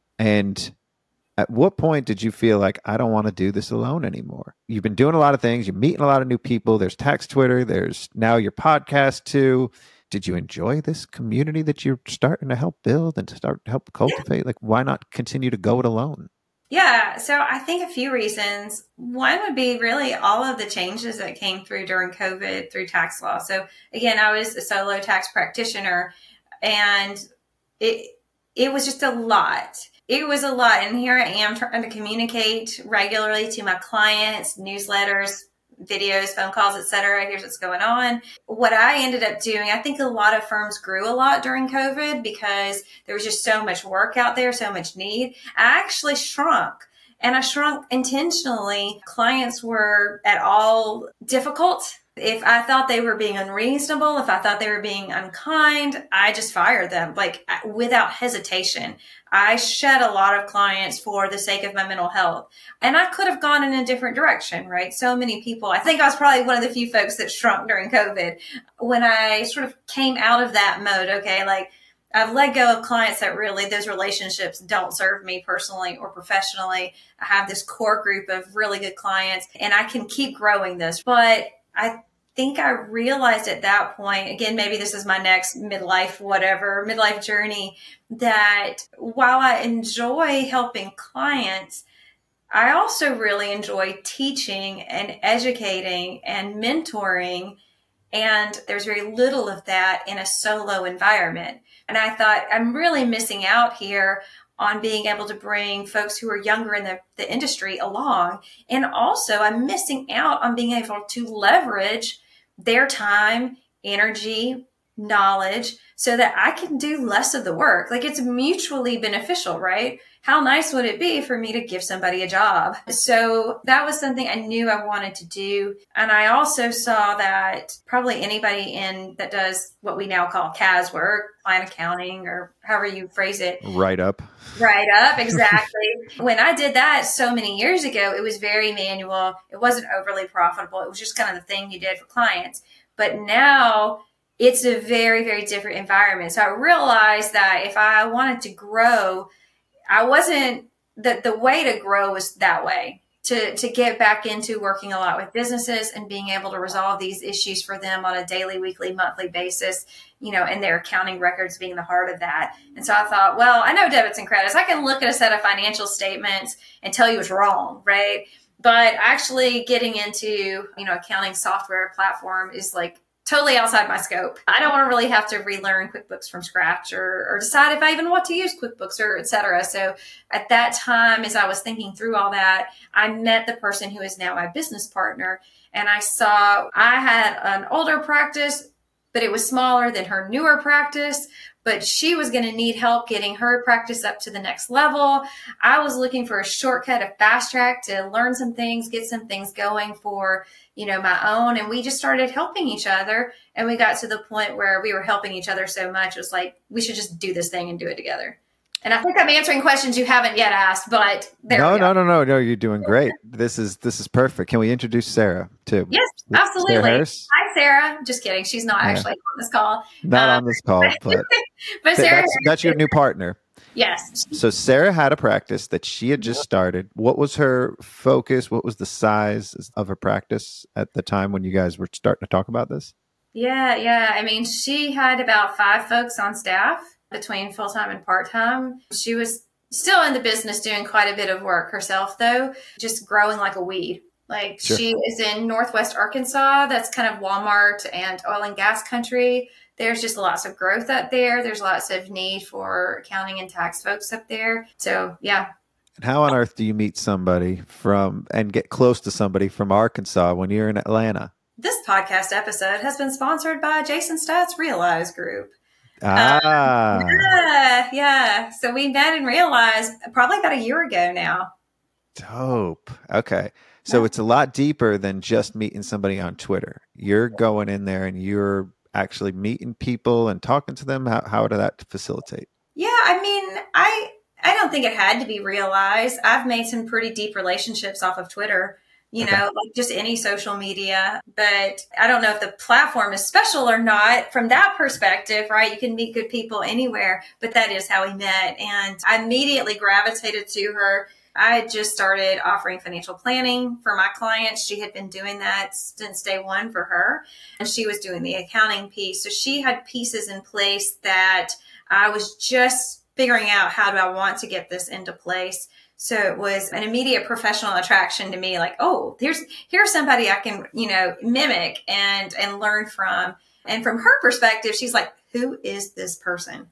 And at what point did you feel like, I don't want to do this alone anymore? You've been doing a lot of things. You're meeting a lot of new people. There's Tax Twitter. There's now your podcast too. Did you enjoy this community that you're starting to help build and to start to help cultivate? Yeah. Like, why not continue to go it alone? Yeah, so I think a few reasons. One would be really all of the changes that came through during COVID through tax law. So again, I was a solo tax practitioner, and it it was just a lot. It was a lot. And here I am trying to communicate regularly to my clients, newsletters, videos, phone calls, et cetera. Here's what's going on. What I ended up doing, I think a lot of firms grew a lot during COVID because there was just so much work out there, so much need. I actually shrunk, and I shrunk intentionally. Clients were at all difficult. If I thought they were being unreasonable, if I thought they were being unkind, I just fired them, like without hesitation. I shed a lot of clients for the sake of my mental health. And I could have gone in a different direction, right? So many people, I think I was probably one of the few folks that shrunk during COVID. When I sort of came out of that mode, okay, like I've let go of clients that really, those relationships don't serve me personally or professionally. I have this core group of really good clients, and I can keep growing this. But I think I realized at that point, again, maybe this is my next midlife, whatever, midlife journey, that while I enjoy helping clients, I also really enjoy teaching and educating and mentoring. And there's very little of that in a solo environment. And I thought, I'm really missing out here on being able to bring folks who are younger in the, the industry along. And also I'm missing out on being able to leverage their time, energy, knowledge, so that I can do less of the work. Like, it's mutually beneficial, right? How nice would it be for me to give somebody a job? So that was something I knew I wanted to do. And I also saw that probably anybody in that does what we now call C A S work, client accounting, or however you phrase it. Write up. Write up, exactly. When I did that so many years ago, it was very manual. It wasn't overly profitable. It was just kind of the thing you did for clients. But now it's a very, very different environment. So I realized that if I wanted to grow, I wasn't, the, the way to grow was that way, to, to get back into working a lot with businesses and being able to resolve these issues for them on a daily, weekly, monthly basis, you know, and their accounting records being the heart of that. And so I thought, well, I know debits and credits. I can look at a set of financial statements and tell you it's wrong, right? But actually getting into, you know, accounting software platform is like totally outside my scope. I don't want to really have to relearn QuickBooks from scratch or, or decide if I even want to use QuickBooks or et cetera. So at that time, as I was thinking through all that, I met the person who is now my business partner. And I saw I had an older practice, but it was smaller than her newer practice. But she was going to need help getting her practice up to the next level. I was looking for a shortcut, a fast track to learn some things, get some things going for, you know, my own. And we just started helping each other. And we got to the point where we were helping each other so much. It was like, we should just do this thing and do it together. And I think I'm answering questions you haven't yet asked, but there no, we go. No, no, no, no. You're doing great. This is this is perfect. Can we introduce Sarah too? Yes, absolutely. Sarah Harris? Hi, Sarah. Just kidding. She's not yeah. actually on this call. Not um, on this call, but, but Sarah, that's, that's your new partner. Yes. So Sarah had a practice that she had just started. What was her focus? What was the size of her practice at the time when you guys were starting to talk about this? Yeah, yeah. I mean, she had about five folks on staff between full-time and part-time. She was still in the business doing quite a bit of work herself, though, just growing like a weed. Like Sure. she is in Northwest Arkansas. That's kind of Walmart and oil and gas country. There's just lots of growth up there. There's lots of need for accounting and tax folks up there. So yeah. And how on earth do you meet somebody from and get close to somebody from Arkansas when you're in Atlanta? This podcast episode has been sponsored by Jason Statt's Realize Group. Ah, Um, yeah, yeah. So we met and realized probably about a year ago now. dope. Okay. So Yeah. it's a lot deeper than just meeting somebody on Twitter. You're going in there and you're actually meeting people and talking to them. How, how did that facilitate? Yeah, I mean, I I don't think it had to be realized. I've made some pretty deep relationships off of Twitter, you Okay. know, like just any social media. But I don't know if the platform is special or not from that perspective, right? You can meet good people anywhere, but that is how we met. And I immediately gravitated to her. I had just started offering financial planning for my clients. She had been doing that since day one for her, and she was doing the accounting piece. So she had pieces in place that I was just figuring out, how do I want to get this into place? So it was an immediate professional attraction to me, like, oh, here's here's somebody I can, you know, mimic and and learn from. And from her perspective, she's like, who is this person?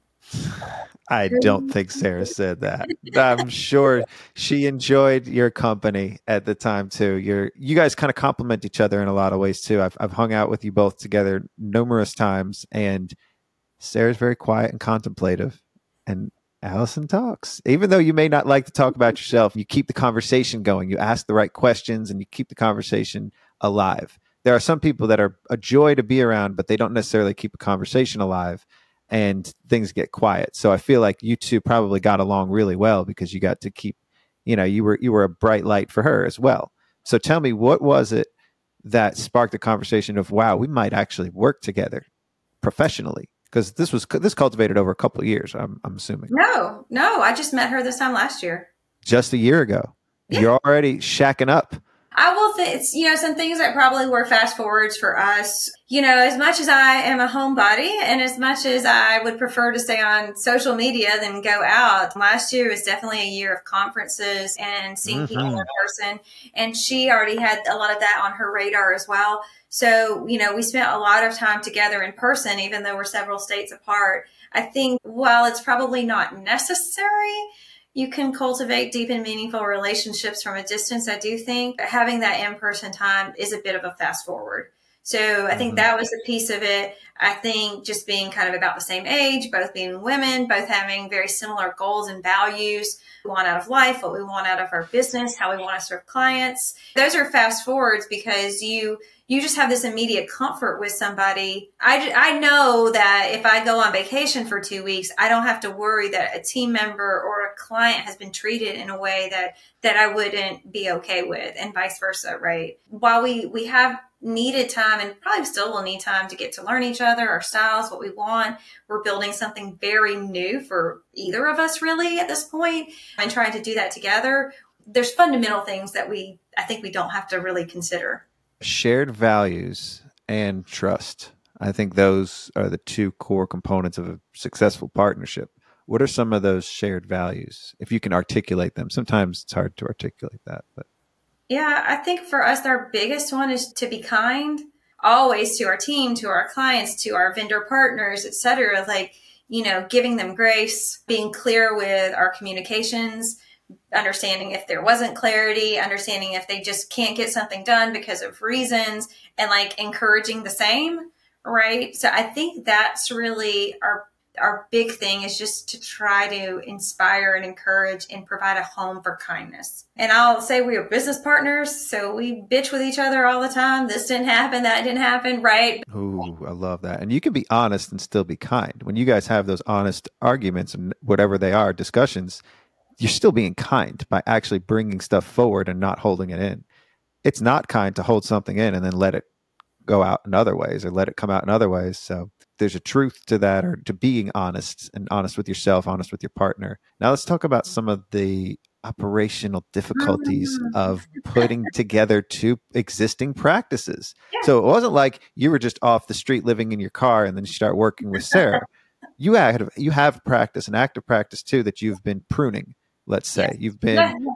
I don't think Sarah said that. I'm sure she enjoyed your company at the time too. You're, you guys kind of complement each other in a lot of ways too. I've, I've hung out with you both together numerous times, and Sarah's very quiet and contemplative, and Allison talks. Even though you may not like to talk about yourself, you keep the conversation going. You ask the right questions and you keep the conversation alive. There are some people that are a joy to be around, but they don't necessarily keep a conversation alive, and things get quiet. So I feel like you two probably got along really well because you got to keep, you know, you were you were a bright light for her as well. So tell me, what was it that sparked a conversation of, wow, we might actually work together professionally? Because this was this cultivated over a couple of years, I'm I'm assuming. No, no, I just met her this time last year. Just a year ago. Yeah. You're already shacking up. I will think it's, you know, some things that probably were fast forwards for us. You know, as much as I am a homebody and as much as I would prefer to stay on social media than go out, last year was definitely a year of conferences and seeing Mhm. people in person. And she already had a lot of that on her radar as well. So, you know, we spent a lot of time together in person, even though we're several states apart. I think while it's probably not necessary, you can cultivate deep and meaningful relationships from a distance. I do think having that in-person time is a bit of a fast forward. So I think Mhm. that was a piece of it. I think just being kind of about the same age, both being women, both having very similar goals and values, what we want out of life, what we want out of our business, how we want to serve clients. Those are fast forwards because you you just have this immediate comfort with somebody. I, I know that if I go on vacation for two weeks, I don't have to worry that a team member or a client has been treated in a way that, that I wouldn't be okay with, and vice versa, right? While we, we have needed time and probably still will need time to get to learn each other, our styles, what we want, we're building something very new for either of us really at this point, and trying to do that together. There's fundamental things that we, I think we don't have to really consider. Shared values and trust. I think those are the two core components of a successful partnership. What are some of those shared values? If you can articulate them. Sometimes it's hard to articulate that, but Yeah, I think for us, our biggest one is to be kind, always, to our team, to our clients, to our vendor partners, et cetera. Like, you know, giving them grace, being clear with our communications, understanding if there wasn't clarity, understanding if they just can't get something done because of reasons, and like encouraging the same, right? So I think that's really our our big thing, is just to try to inspire and encourage and provide a home for kindness. And I'll say we are business partners, so we bitch with each other all the time. This didn't happen, that didn't happen, right? ooh, I love that. And you can be honest and still be kind. When you guys have those honest arguments and whatever they are, discussions, you're still being kind by actually bringing stuff forward and not holding it in. It's not kind to hold something in and then let it go out in other ways or let it come out in other ways. So there's a truth to that, or to being honest, and honest with yourself, honest with your partner. Now let's talk about some of the operational difficulties of putting together two existing practices. So it wasn't like you were just off the street living in your car and then you start working with Sarah. You had you have practice, an active practice too, that you've been pruning. Let's say Yes. you've been Yeah.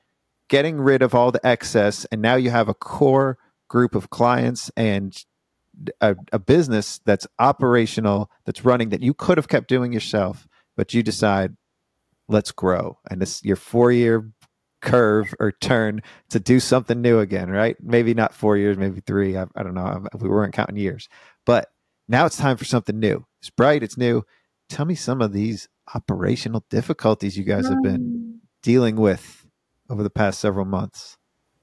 getting rid of all the excess, and now you have a core group of clients and a, a business that's operational, that's running, that you could have kept doing yourself, but you decide, let's grow. And this your four-year curve or turn to do something new again, right? Maybe not four years, maybe three. I, I don't know. We weren't counting years. But now it's time for something new. It's bright. It's new. Tell me some of these operational difficulties you guys have been dealing with over the past several months.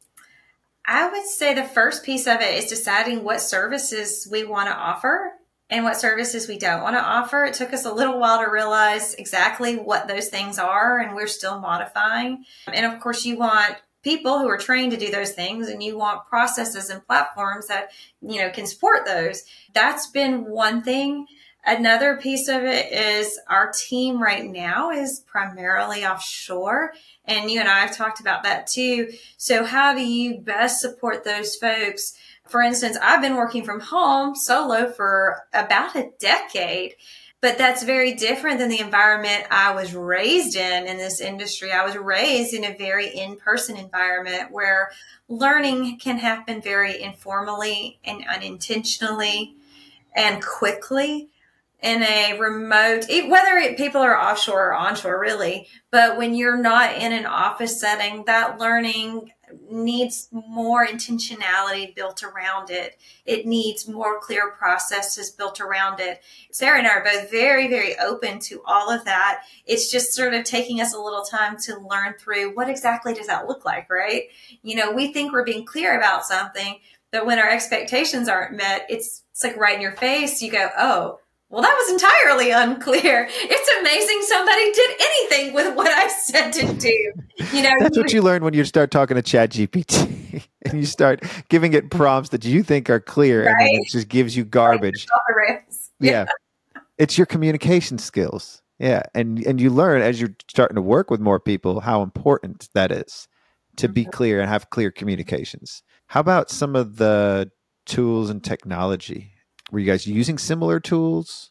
I would say the first piece of it is deciding what services we want to offer and what services we don't want to offer. It took us a little while to realize exactly what those things are, and we're still modifying. And of course, you want people who are trained to do those things, and you want processes and platforms that, you know, can support those. That's been one thing. Another piece of it is our team right now is primarily offshore. And you and I have talked about that too. So how do you best support those folks? For instance, I've been working from home solo for about a decade, but that's very different than the environment I was raised in in this industry. I was raised in a very in-person environment where learning can happen very informally and unintentionally and quickly. In a remote, whether it, people are offshore or onshore, really, but when you're not in an office setting, that learning needs more intentionality built around it. It needs more clear processes built around it. Sarah and I are both very, very open to all of that. It's just sort of taking us a little time to learn through what exactly does that look like, right? You know, we think we're being clear about something, but when our expectations aren't met, it's, it's like right in your face. You go, oh, well, that was entirely unclear. It's amazing somebody did anything with what I said to do. You know, that's you, what you learn when you start talking to ChatGPT and you start giving it prompts that you think are clear, right? And then it just gives you garbage. Right. Yeah. yeah, it's your communication skills. Yeah, and and you learn as you're starting to work with more people how important that is to be clear and have clear communications. How about some of the tools and technology? Were you guys using similar tools?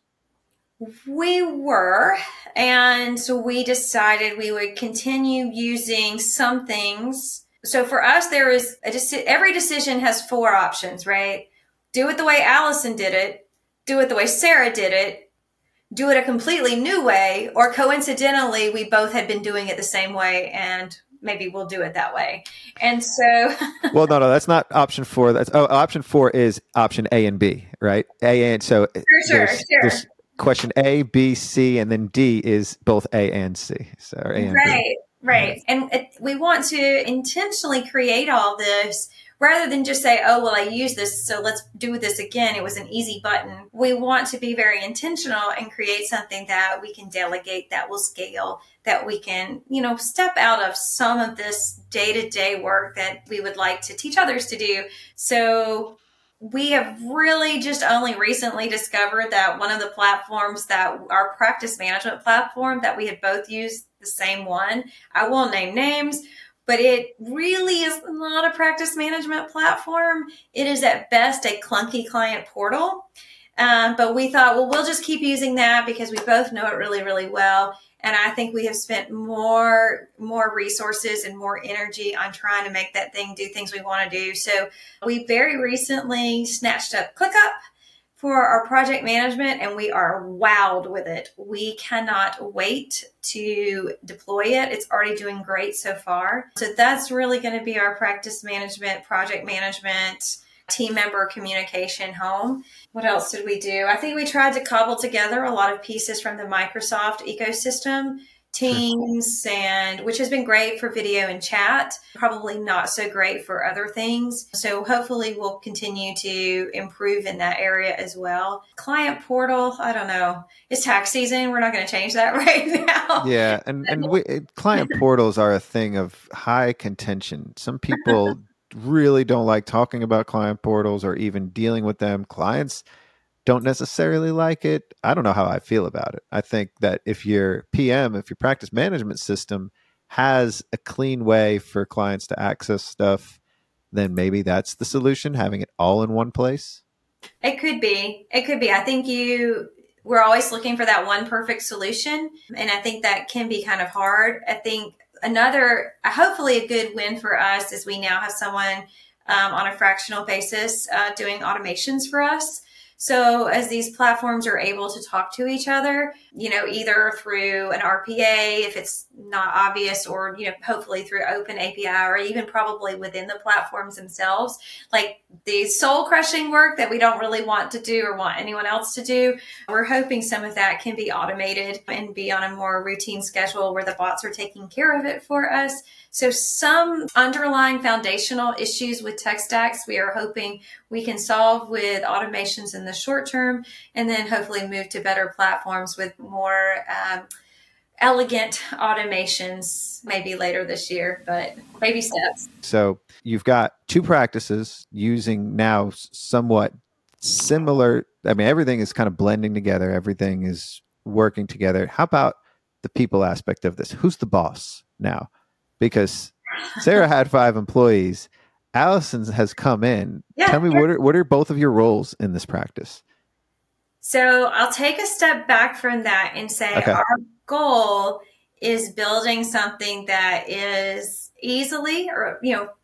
We were, and so we decided we would continue using some things. So for us, there is a deci- every decision has four options, right? Do it the way Allison did it, do it the way Sarah did it, do it a completely new way, or coincidentally, we both had been doing it the same way, and maybe we'll do it that way. And so, well, no, no, that's not option four. That's oh, option four is option A and B, right? A and so sure, sure, there's, sure. there's question A, B, C, and then D is both A and C. So A and right, B. right. And it, we want to intentionally create all this rather than just say, oh, well, I use this, so let's do this again. It was an easy button. We want to be very intentional and create something that we can delegate, that will scale, that we can, you know, step out of some of this day-to-day work that we would like to teach others to do. So we have really just only recently discovered that one of the platforms that our practice management platform that we had both used the same one, I won't name names, but it really is not a practice management platform. It is at best a clunky client portal. Um, but we thought, well, we'll just keep using that because we both know it really, really well. And I think we have spent more, more resources and more energy on trying to make that thing do things we want to do. So we very recently snatched up ClickUp for our project management, and we are wowed with it. We cannot wait to deploy it. It's already doing great so far. So that's really going to be our practice management, project management, team member communication home. What else did we do? I think we tried to cobble together a lot of pieces from the Microsoft ecosystem, Teams, and which has been great for video and chat, probably not so great for other things. So hopefully we'll continue to improve in that area as well. Client portal, I don't know. It's tax season. We're not going to change that right now. Yeah, and and we, client portals are a thing of high contention. Some people really don't like talking about client portals or even dealing with them. Clients don't necessarily like it. I don't know how I feel about it. I think that if your P M, if your practice management system has a clean way for clients to access stuff, then maybe that's the solution, having it all in one place. It could be. It could be. I think you, we're always looking for that one perfect solution. And I think that can be kind of hard. I think another, hopefully a good win for us is we now have someone um, on a fractional basis uh, doing automations for us. So as these platforms are able to talk to each other, you know, either through an R P A, if it's not obvious, or, you know, hopefully through open A P I, or even probably within the platforms themselves, like the soul crushing work that we don't really want to do or want anyone else to do. We're hoping some of that can be automated and be on a more routine schedule where the bots are taking care of it for us. So some underlying foundational issues with tech stacks, we are hoping we can solve with automations in the short term, and then hopefully move to better platforms with more um, elegant automations maybe later this year, but baby steps. So you've got two practices using now somewhat similar. I mean, everything is kind of blending together. Everything is working together. How about the people aspect of this? Who's the boss now? Because Sarah had five employees. Allison has come in. Yeah, Tell me, yeah. what are what are both of your roles in this practice? So I'll take a step back from that and say Okay. our goal is building something that is easily, or, you know,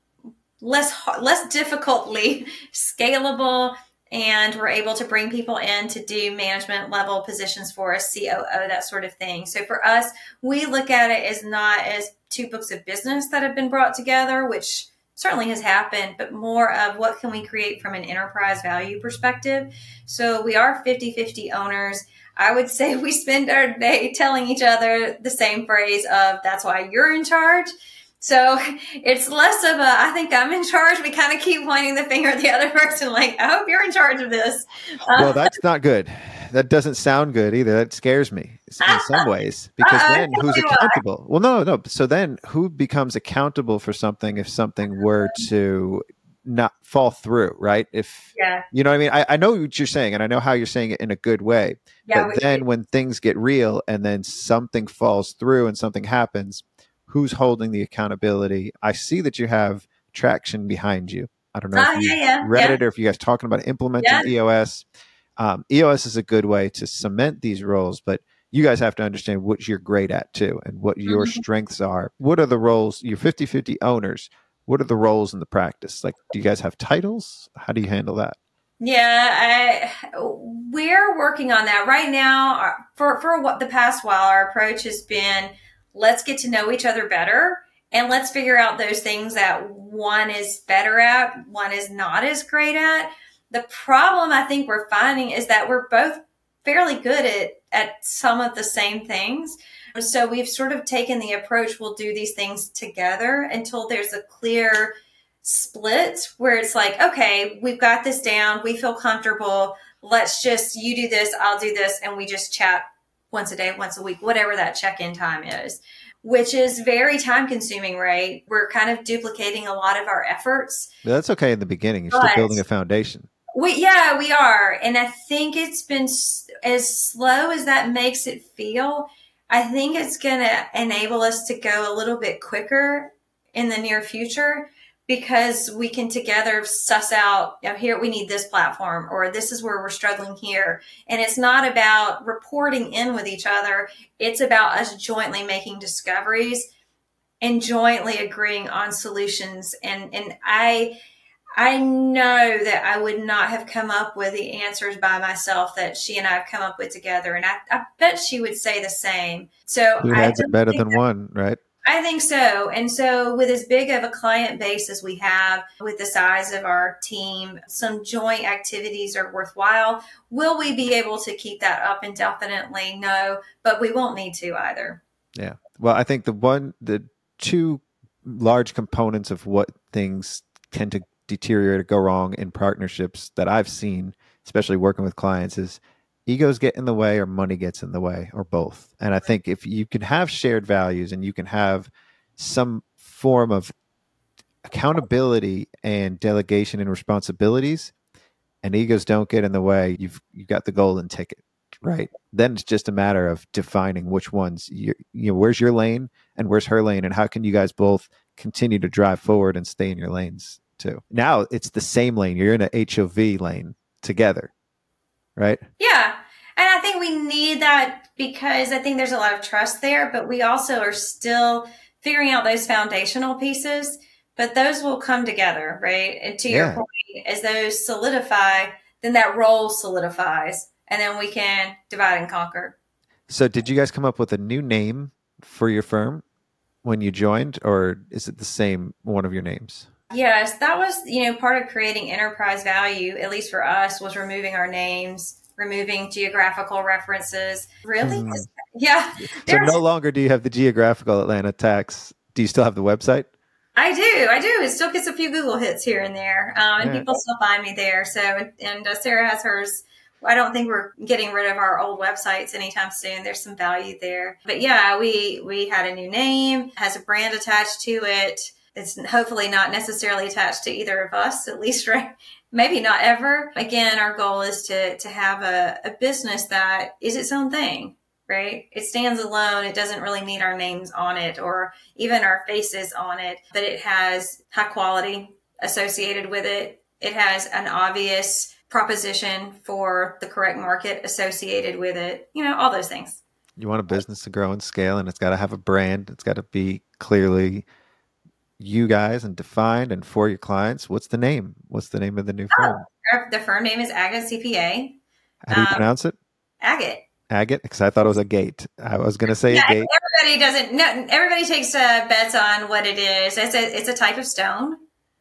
less less difficultly scalable, and we're able to bring people in to do management level positions for us, C O O, that sort of thing. So for us, we look at it as not as two books of business that have been brought together, which certainly has happened, but more of what can we create from an enterprise value perspective. So we are fifty-fifty owners. I would say we spend our day telling each other the same phrase of, that's why you're in charge. So it's less of a, I think I'm in charge. We kind of keep pointing the finger at the other person, like, I hope you're in charge of this. Uh, Well, that's not good. That doesn't sound good either. That scares me in some ways, because Uh-oh, then who's tell me why. accountable? Well, no, no. So then who becomes accountable for something if something were to not fall through, right? If, yeah, you know what I mean? I, I know what you're saying, and I know how you're saying it in a good way. yeah. But we- then when things get real and then something falls through and something happens, who's holding the accountability? I see that you have traction behind you. I don't know Oh, if you yeah, yeah, read yeah. it or if you guys talking about implementing Yeah. E O S. Um, E O S is a good way to cement these roles, but you guys have to understand what you're great at too and what your Mhm. strengths are. What are the roles? You're fifty-fifty owners. What are the roles in the practice? Like, do you guys have titles? How do you handle that? Yeah, I, we're working on that right now. Our- For for what the past while, our approach has been, let's get to know each other better, and let's figure out those things that one is better at, one is not as great at. The problem I think we're finding is that we're both fairly good at at some of the same things. So we've sort of taken the approach, we'll do these things together until there's a clear split where it's like, okay, we've got this down, we feel comfortable, let's just, you do this, I'll do this, and we just chat once a day, once a week, whatever that check-in time is, which is very time consuming, right? We're kind of duplicating a lot of our efforts. But that's okay in the beginning. You're But- still building a foundation. We, yeah, we are. And I think it's been s- as slow as that makes it feel. I think it's going to enable us to go a little bit quicker in the near future, because we can together suss out, you know, here we need this platform, or this is where we're struggling here. And it's not about reporting in with each other. It's about us jointly making discoveries and jointly agreeing on solutions. And, and I, I know that I would not have come up with the answers by myself that she and I have come up with together. And I, I bet she would say the same. So Two I heads are don't better think than that- one, right? I think so. And so with as big of a client base as we have, with the size of our team, some joint activities are worthwhile. Will we be able to keep that up indefinitely? No, but we won't need to either. Yeah. Well, I think the one, the two large components of what things tend to deteriorate or go wrong in partnerships that I've seen, especially working with clients, is egos get in the way or money gets in the way, or both. And I think if you can have shared values and you can have some form of accountability and delegation and responsibilities, and egos don't get in the way, you've you've got the golden ticket, right? Then it's just a matter of defining which ones you you know, where's your lane and where's her lane, and how can you guys both continue to drive forward and stay in your lanes too. Now it's the same lane. You're in a H O V lane together, right? Yeah. And I think we need that because I think there's a lot of trust there, but we also are still figuring out those foundational pieces, but those will come together, right? And to Yeah. your point, as those solidify, then that role solidifies, and then we can divide and conquer. So did you guys come up with a new name for your firm when you joined, or is it the same one of your names? Yes, that was, you know, part of creating enterprise value, at least for us, was removing our names, removing geographical references. Really? Mhm. Yeah. So There's- no longer do you have the geographical Atlanta tax. Do you still have the website? I do. I do. It still gets a few Google hits here and there. Um, and Yeah. people still find me there. So, and uh, Sarah has hers. I don't think we're getting rid of our old websites anytime soon. There's some value there. But yeah, we, we had a new name, has a brand attached to it. It's hopefully not necessarily attached to either of us, at least, right? Maybe not ever. Again, our goal is to, to have a, a business that is its own thing, right? It stands alone. It doesn't really need our names on it or even our faces on it, but it has high quality associated with it. It has an obvious proposition for the correct market associated with it. You know, all those things. You want a business to grow and scale, and it's got to have a brand. It's got to be clearly you guys and defined and for your clients. What's the name? What's the name of the new firm? Our, the firm name is Agate C P A. How do you um, pronounce it? Agate. Agate? Because I thought it was a gate. I was going to say Yeah, a gate. everybody doesn't. No, everybody takes uh, bets on what it is. It's a it's a type of stone.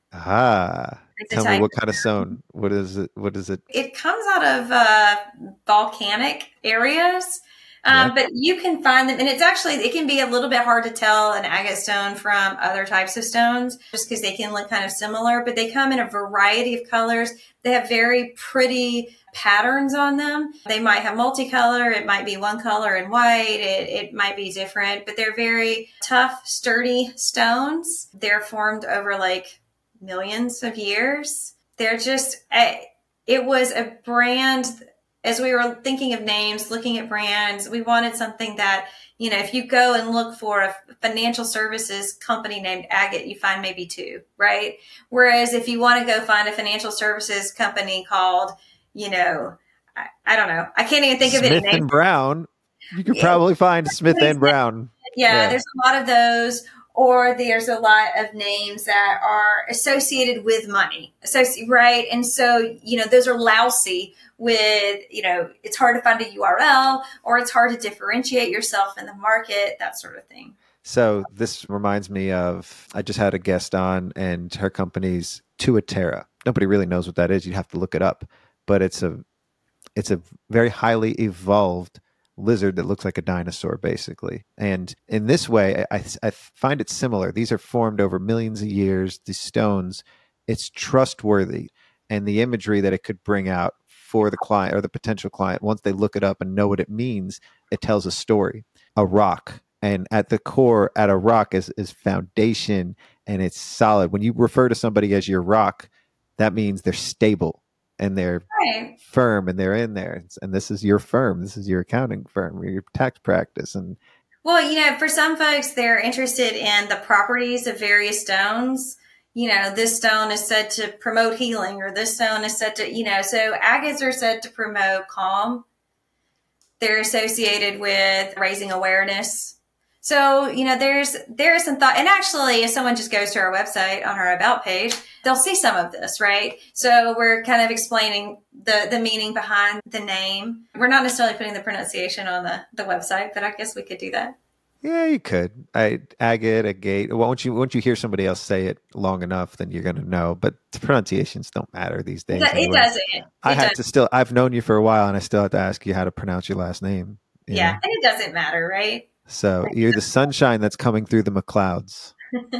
Ah, It's a tell me type. what kind of stone. What is it? What is it? It comes out of uh, volcanic areas, um, Yeah. but you can find them, and it's actually it can be a little bit hard to tell an agate stone from other types of stones, just because they can look kind of similar. But they come in a variety of colors. They have very pretty patterns on them. They might have multicolor. It might be one color and white. It, it might be different, but they're very tough, sturdy stones. They're formed over like millions of years. They're just, a, it was a brand. As we were thinking of names, looking at brands, we wanted something that, you know, if you go and look for a financial services company named Agate, you find maybe two, right? Whereas if you want to go find a financial services company called, you know, I, I don't know. I can't even think of it. Smith in names. and Brown. You could Yeah. probably find Smith and Brown. Yeah, Yeah. there's a lot of those, or there's a lot of names that are associated with money, Associ- right? And so, you know, those are lousy with, you know, it's hard to find a U R L, or it's hard to differentiate yourself in the market, that sort of thing. So this reminds me of, I just had a guest on, and her company's Tuatera. Nobody really knows what that is. You'd have to look it up, but it's a, it's a very highly evolved lizard that looks like a dinosaur, basically. And in this way, I, I find it similar. These are formed over millions of years, these stones. It's trustworthy. And the imagery that it could bring out for the client or the potential client, once they look it up and know what it means, it tells a story. A rock. And at the core, at a rock is, is foundation, and it's solid. When you refer to somebody as your rock, that means they're stable and they're Right. firm and they're in there. And this is your firm. This is your accounting firm, your tax practice. And Well, you know, for some folks, they're interested in the properties of various stones. You know, this stone is said to promote healing, or this stone is said to, you know, so agates are said to promote calm. They're associated with raising awareness. So, you know, there's, there is some thought. And actually, if someone just goes to our website on our About page, they'll see some of this, right? So we're kind of explaining the, the meaning behind the name. We're not necessarily putting the pronunciation on the, the website, but I guess we could do that. yeah, you could. I agate, agate. Once you once you hear somebody else say it long enough, then you're going to know. But the pronunciations don't matter these days. It anyway. doesn't. It I have doesn't. to still. I've known you for a while, and I still have to ask you how to pronounce your last name. you Yeah, know? and it doesn't matter, right? So you're the sunshine that's coming through the McClouds.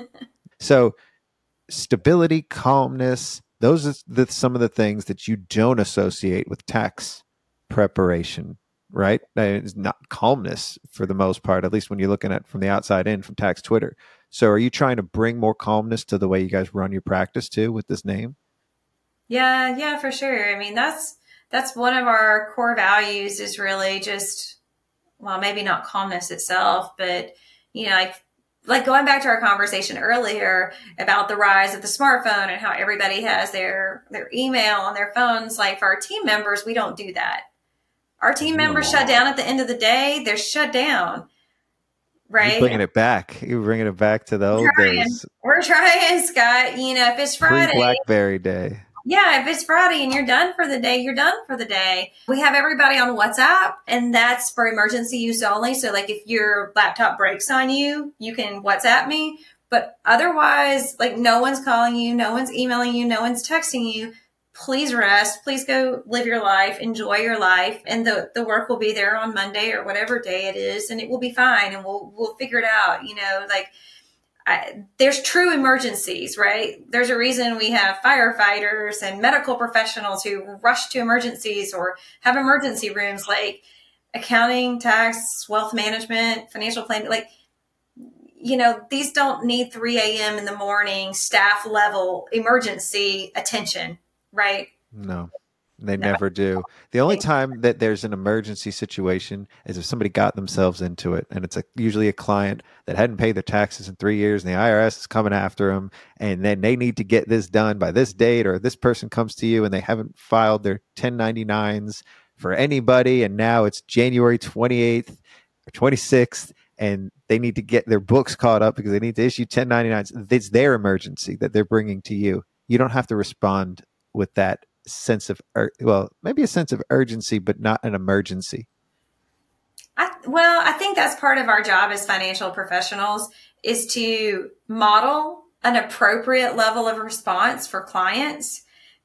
So stability, calmness, those are the, some of the things that you don't associate with tax preparation, right? It's not calmness for the most part, at least when you're looking at from the outside in from tax Twitter. So are you trying to bring more calmness to the way you guys run your practice too with this name? Yeah, yeah, for sure. I mean, that's that's one of our core values is really just, well, maybe not calmness itself, but, you know, like, like going back to our conversation earlier about the rise of the smartphone and how everybody has their, their email on their phones. Like for our team members, we don't do that. Our team members shut down at the end of the day. They're shut down. right? You're bringing it back. You're bringing it back to the old trying. days. We're trying, Scott. You know, if it's Friday, Pre-Blackberry day. yeah, if it's Friday and you're done for the day, you're done for the day. We have everybody on WhatsApp, and that's for emergency use only. So, like, if your laptop breaks on you, you can WhatsApp me. But otherwise, like, no one's calling you, no one's emailing you, no one's texting you. Please rest. Please go live your life. Enjoy your life. And the, the work will be there on Monday or whatever day it is, and it will be fine, and we'll we'll figure it out. You know, like, I, there's true emergencies, right? There's a reason we have firefighters and medical professionals who rush to emergencies or have emergency rooms, like accounting, tax, wealth management, financial planning. Like, you know, these don't need three a.m. in the morning staff level emergency attention, right? No, they No. never do. The only time that there's an emergency situation is if somebody got themselves into it, and it's a, usually a client that hadn't paid their taxes in three years, and the I R S is coming after them, and then they need to get this done by this date, or this person comes to you and they haven't filed their ten ninety-nines for anybody, and now it's January twenty-eighth or twenty-sixth, and they need to get their books caught up because they need to issue ten ninety-nines. It's their emergency that they're bringing to you. You don't have to respond with that sense of, ur- well, maybe a sense of urgency, but not an emergency. I, well, I think that's part of our job as financial professionals, is to model an appropriate level of response for clients.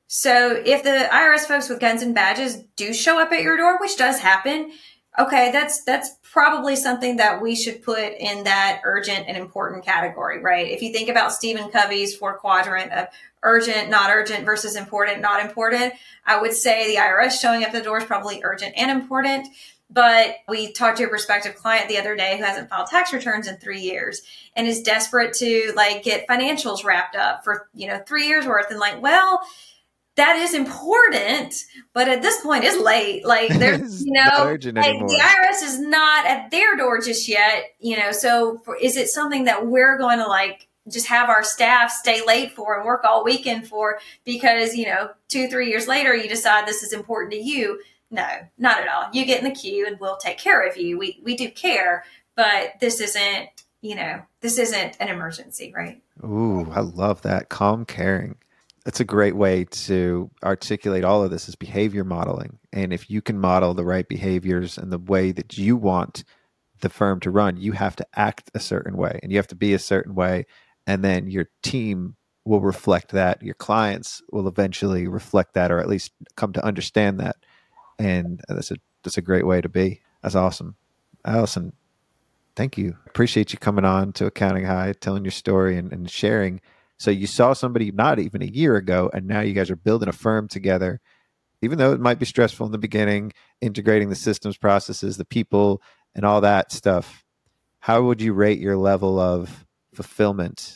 So if the I R S folks with guns and badges do show up at your door, which does happen, okay, that's that's probably something that we should put in that urgent and important category, right? If you think about Stephen Covey's four quadrant of urgent, not urgent versus important, not important, I would say the I R S showing up at the door is probably urgent and important. But we talked to a prospective client the other day who hasn't filed tax returns in three years and is desperate to, like, get financials wrapped up for, you know, three years worth. And like, well, that is important, but at this point it's late. Like, there's, you know, like, the I R S is not at their door just yet, you know, so for, is it something that we're going to, like, just have our staff stay late for and work all weekend for because, you know, two, three years later, you decide this is important to you? No, not at all. You get in the queue and we'll take care of you. We, we do care, but this isn't, you know, this isn't an emergency, right? Ooh, I love that. Calm caring. That's a great way to articulate all of this, is behavior modeling. And if you can model the right behaviors and the way that you want the firm to run, you have to act a certain way and you have to be a certain way. And then your team will reflect that. Your clients will eventually reflect that, or at least come to understand that. And that's a, that's a great way to be. That's awesome. Allison, thank you. Appreciate you coming on to Accounting High, telling your story and, and sharing. So you saw somebody not even a year ago, and now you guys are building a firm together, even though it might be stressful in the beginning, integrating the systems, processes, the people, and all that stuff. How would you rate your level of fulfillment?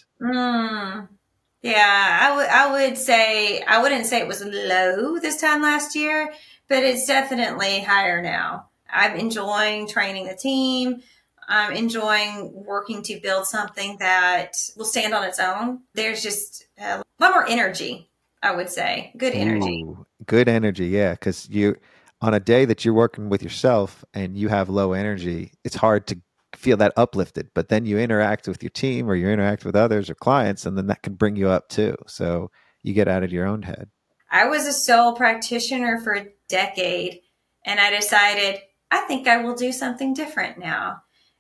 Mm, yeah, I would I would say, I wouldn't say it was low this time last year, but it's definitely higher now. I'm enjoying training the team. I'm enjoying working to build something that will stand on its own. There's just a lot more energy, I would say. Good energy. Ooh, good energy, yeah. Because you, on a day that you're working with yourself and you have low energy, it's hard to feel that uplifted. But then you interact with your team or you interact with others or clients, and then that can bring you up too. So you get out of your own head. I was a sole practitioner for a decade, and I decided, I think I will do something different now.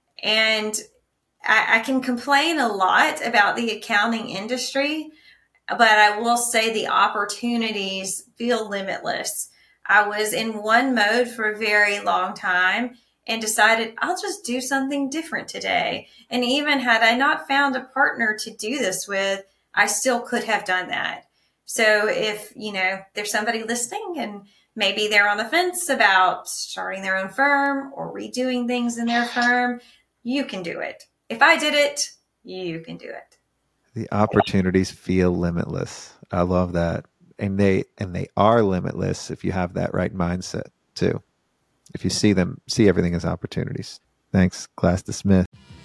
And I, I can complain a lot about the accounting industry, but I will say the opportunities feel limitless. I was in one mode for a very long time and decided I'll just do something different today. And even had I not found a partner to do this with, I still could have done that. So if, you know, there's somebody listening and maybe they're on the fence about starting their own firm or redoing things in their firm, you can do it. If I did it, you can do it. The opportunities feel limitless. I love that. And they and they are limitless if you have that right mindset too. If you see them, see everything as opportunities. Thanks, Class Dismissed.